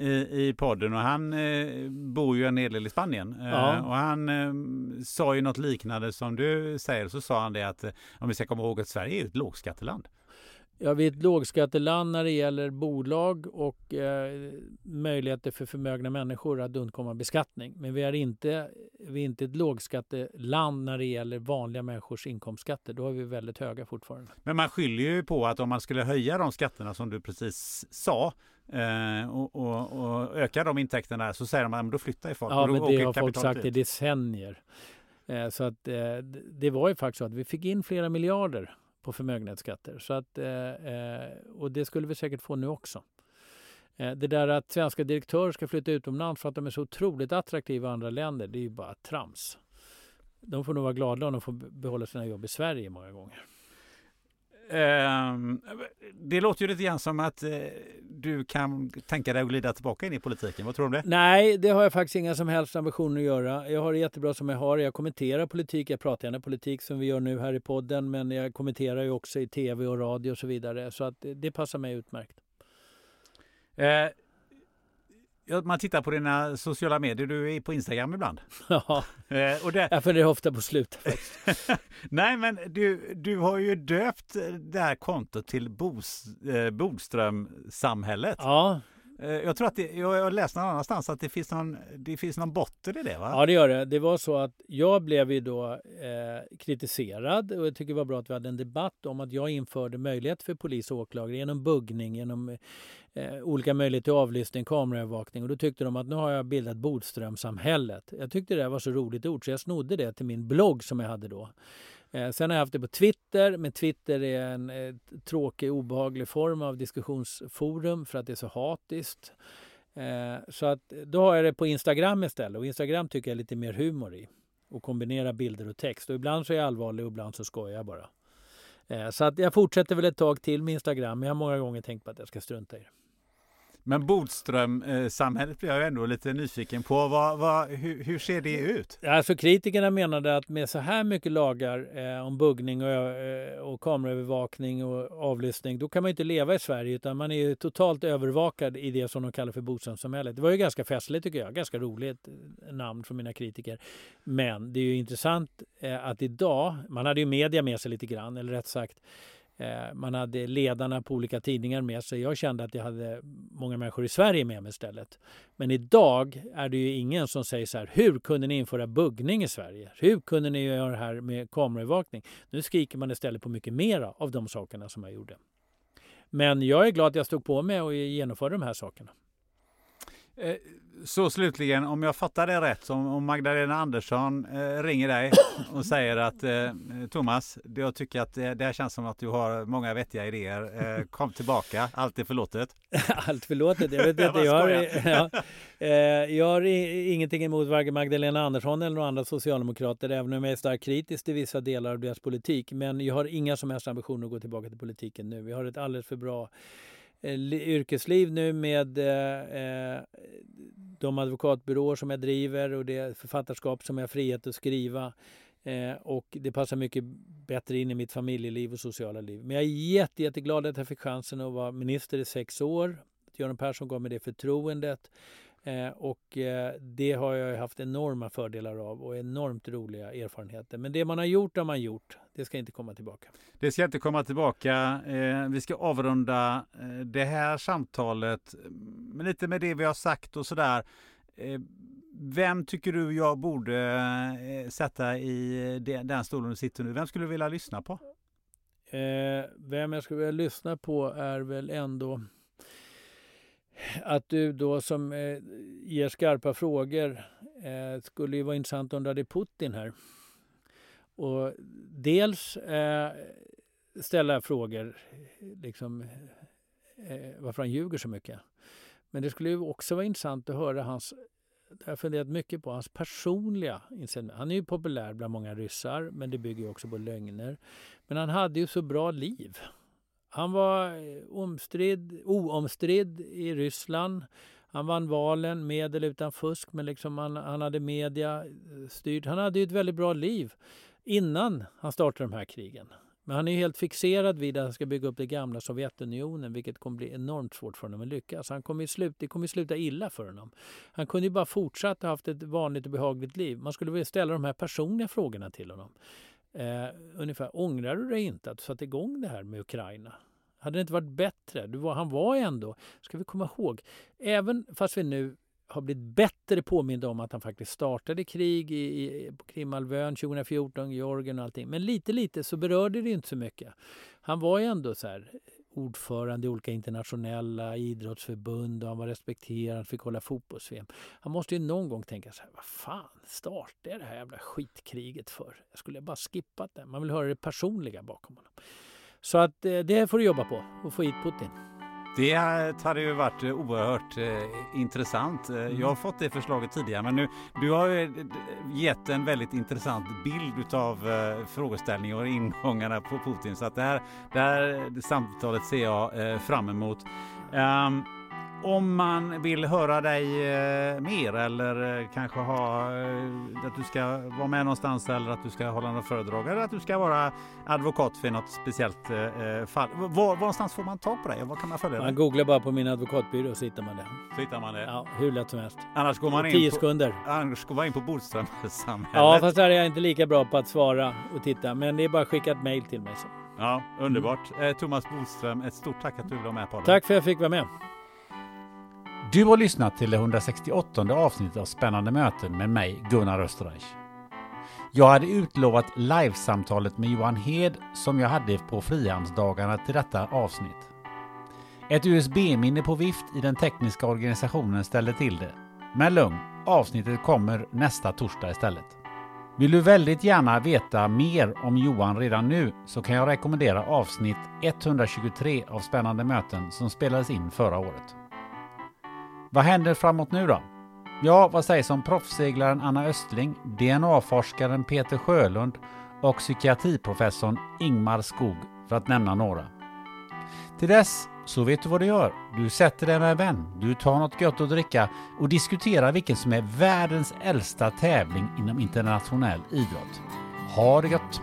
i podden. Och han eh, bor ju en hel del i Spanien. Ja. Eh, och han eh, sa ju något liknande som du säger. Så sa han det att eh, om vi ska komma ihåg att Sverige är ett lågskatteland. Ja, vi är ett lågskatteland när det gäller bolag och eh, möjligheter för förmögna människor att undkomma beskattning. Men vi är, inte, vi är inte ett lågskatteland när det gäller vanliga människors inkomstskatter. Då är vi väldigt höga fortfarande. Men man skyller ju på att om man skulle höja de skatterna som du precis sa eh, och, och, och öka de intäkterna så säger man att då flyttar i folk. Ja, då men det har folk kapitalet sagt i decennier. Eh, så att, eh, det var ju faktiskt så att vi fick in flera miljarder på förmögenhetsskatter. Så att, eh, och det skulle vi säkert få nu också. Eh, det där att svenska direktörer ska flytta utomlands för att de är så otroligt attraktiva i andra länder, det är ju bara trams. De får nog vara glada om de får behålla sina jobb i Sverige många gånger. Um, det låter ju lite grann som att uh, du kan tänka dig att glida tillbaka in i politiken. Vad tror du om det? Nej, det har jag faktiskt inga som helst ambitioner att göra. Jag har det jättebra som jag har. Jag kommenterar politik, jag pratar gärna politik som vi gör nu här i podden, men jag kommenterar ju också i tv och radio och så vidare. Så att det passar mig utmärkt. Uh, Ja, man tittar på dina sociala medier. Du är på Instagram ibland. Ja, eh, och det... jag funderar ofta på slutet faktiskt. Nej, men du, du har ju döpt det här kontot till Bos, eh, Bodström-samhället. Ja. Eh, jag tror att det, jag har läst någon annanstans att det finns någon, det finns någon botten i det, va? Ja, det gör det. Det var så att jag blev ju då eh, kritiserad och jag tycker det var bra att vi hade en debatt om att jag införde möjlighet för polis och åklagare genom buggning, genom eh, olika möjligheter till avlyssning, kameraövervakning, och då tyckte de att nu har jag bildat Bodströmsamhället. Jag tyckte det var så roligt ord så jag snodde det till min blogg som jag hade då. Eh, sen har jag haft det på Twitter, men Twitter är en eh, tråkig, obehaglig form av diskussionsforum för att det är så hatiskt. Eh, så att då har jag det på Instagram istället, och Instagram tycker jag är lite mer humor i och kombinera bilder och text, och ibland så är jag allvarlig och ibland så skojar jag bara. Eh, så att jag fortsätter väl ett tag till med Instagram, men jag har många gånger tänkt på att jag ska strunta i det. Men Bodström-samhället blir jag ändå lite nyfiken på. Vad, vad, hur, hur ser det ut? Alltså kritikerna menade att med så här mycket lagar eh, om buggning och, eh, och kameraövervakning och avlyssning, då kan man inte leva i Sverige, utan man är ju totalt övervakad i det som de kallar för Bodströmsamhället. Det var ju ganska festligt tycker jag, ganska roligt namn från mina kritiker. Men det är ju intressant eh, att idag, man hade ju media med sig lite grann, eller rätt sagt, man hade ledarna på olika tidningar med sig. Jag kände att jag hade många människor i Sverige med mig istället. Men idag är det ju ingen som säger så här: hur kunde ni införa buggning i Sverige? Hur kunde ni göra det här med kameraövervakning? Nu skriker man istället på mycket mera av de sakerna som jag gjorde. Men jag är glad att jag stod på mig och genomförde de här sakerna. Eh, så slutligen, om jag fattar det rätt, om, om Magdalena Andersson eh, ringer dig och säger att eh, Thomas, jag tycker att det, det här känns som att du har många vettiga idéer. Eh, kom tillbaka, allt är förlåtet. Allt förlåtet, jag vet inte. Jag har, ja, eh, jag har i, ingenting emot varken Magdalena Andersson eller några andra socialdemokrater, även om jag är starkt kritisk till vissa delar av deras politik. Men jag har inga som helst ambitioner att gå tillbaka till politiken nu. Vi har ett alldeles för bra yrkesliv nu med eh, de advokatbyråer som jag driver och det författarskap som jag har frihet att skriva. Eh, och det passar mycket bättre in i mitt familjeliv och sociala liv. Men jag är jätte, jätteglad att jag fick chansen att vara minister i sex år. Göran Persson gav mig det förtroendet. Eh, och eh, det har jag haft enorma fördelar av och enormt roliga erfarenheter. Men det man har gjort har man gjort. Det ska inte komma tillbaka. Det ska inte komma tillbaka. Eh, vi ska avrunda eh, det här samtalet. Men lite med det vi har sagt och sådär. Eh, vem tycker du jag borde eh, sätta i de, den stolen du sitter nu? Vem skulle du vilja lyssna på? Eh, vem jag skulle vilja lyssna på är väl ändå att du då som eh, ger skarpa frågor eh, skulle ju vara intressant om du hade Putin här. Och dels eh, ställa frågor liksom eh, varför han ljuger så mycket. Men det skulle ju också vara intressant att höra hans, jag har funderat mycket på hans personliga inställning. Han är ju populär bland många ryssar, men det bygger ju också på lögner. Men han hade ju så bra liv. Han var omstridd, oomstridd i Ryssland. Han vann valen med eller utan fusk, men liksom han, han hade media styrt. Han hade ju ett väldigt bra liv innan han startade de här krigen. Men han är ju helt fixerad vid att han ska bygga upp det gamla Sovjetunionen, vilket kommer bli enormt svårt för honom att lyckas. Han kommer ju sluta, det kommer ju sluta illa för honom. Han kunde ju bara fortsätta ha haft ett vanligt och behagligt liv. Man skulle vilja ställa de här personliga frågorna till honom. Eh, ungefär, ångrar du dig inte att du satte igång det här med Ukraina? Hade det inte varit bättre? Du var, han var ändå, ska vi komma ihåg, även fast vi nu har blivit bättre påminda om att han faktiskt startade krig i, i, på Krimhalvön tjugo fjorton, Georgien och allting. Men lite lite så berörde det inte så mycket. Han var ju ändå så här ordförande i olika internationella idrottsförbund och han var respekterad, han fick hålla fotbolls-V M. Han måste ju någon gång tänka så här, vad fan startade jag det här jävla skitkriget för? Jag skulle bara skippat det. Man vill höra det personliga bakom honom. Så att det får du jobba på och få hit Putin. Det hade ju varit oerhört eh, intressant. Mm. Jag har fått det förslaget tidigare, men nu, du har ju gett en väldigt intressant bild av eh, frågeställningar och ingångarna på Putin. Så att det här, det här samtalet ser jag eh, fram emot. Um, Om man vill höra dig eh, mer eller eh, kanske ha eh, att du ska vara med någonstans eller att du ska hålla några föredrag eller att du ska vara advokat för något speciellt eh, fall. Var, var någonstans får man ta på dig? Vad kan man följa dig? Man googlar bara på min advokatbyrå och så hittar man det. Så hittar man det? Ja, hur lätt som helst. Annars går man in tio på, sekunder. Annars går man in på Bodström-samhället. Ja, fast där är jag inte lika bra på att svara och titta. Men det är bara att skicka ett mejl till mig. Så. Ja, underbart. Mm. Eh, Thomas Bodström, ett stort tack att du var med på det. Tack för att jag fick vara med. Du har lyssnat till det hundrasextioåttonde avsnittet av Spännande möten med mig, Gunnar Österreich. Jag hade utlovat livesamtalet med Johan Hed som jag hade på Frihamnsdagarna till detta avsnitt. Ett U S B-minne på vift i den tekniska organisationen ställde till det. Men lugn, avsnittet kommer nästa torsdag istället. Vill du väldigt gärna veta mer om Johan redan nu så kan jag rekommendera avsnitt etthundratjugotre av Spännande möten som spelades in förra året. Vad händer framåt nu då? Ja, vad sägs om proffsseglaren Anna Östling, D N A-forskaren Peter Sjölund och psykiatriprofessorn Ingmar Skog för att nämna några. Till dess så vet du vad du gör. Du sätter dig med en vän, du tar något gött att dricka och diskuterar vilken som är världens äldsta tävling inom internationell idrott. Ha det gött!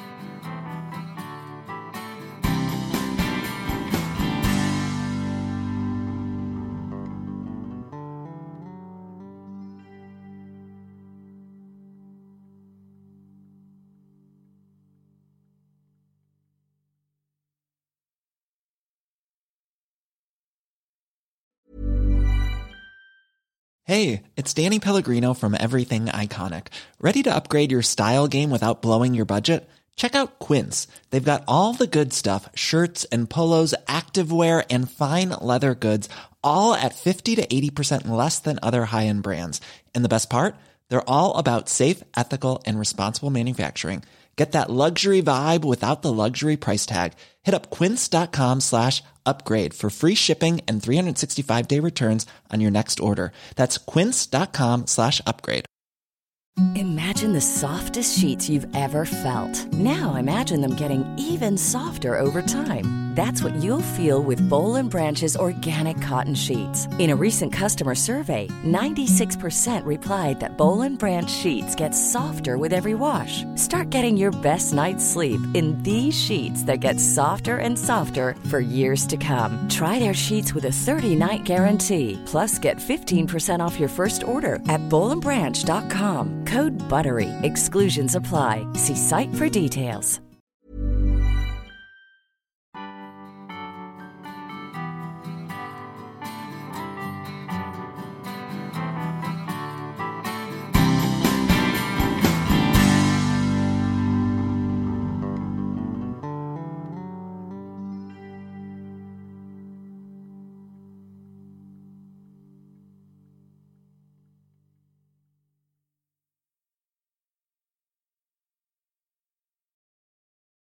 Hey, it's Danny Pellegrino from Everything Iconic. Ready to upgrade your style game without blowing your budget? Check out Quince. They've got all the good stuff, shirts and polos, activewear, and fine leather goods, all at fifty to eighty percent less than other high-end brands. And the best part? They're all about safe, ethical, and responsible manufacturing. Get that luxury vibe without the luxury price tag. Hit up quince.com slash upgrade for free shipping and three sixty-five day returns on your next order. That's quince.com slash upgrade. Imagine the softest sheets you've ever felt. Now imagine them getting even softer over time. That's what you'll feel with Boll and Branch's organic cotton sheets. In a recent customer survey, ninety-six percent replied that Boll and Branch sheets get softer with every wash. Start getting your best night's sleep in these sheets that get softer and softer for years to come. Try their sheets with a thirty-night guarantee. Plus, get fifteen percent off your first order at boll and branch dot com. Code BUTTERY. Exclusions apply. See site for details.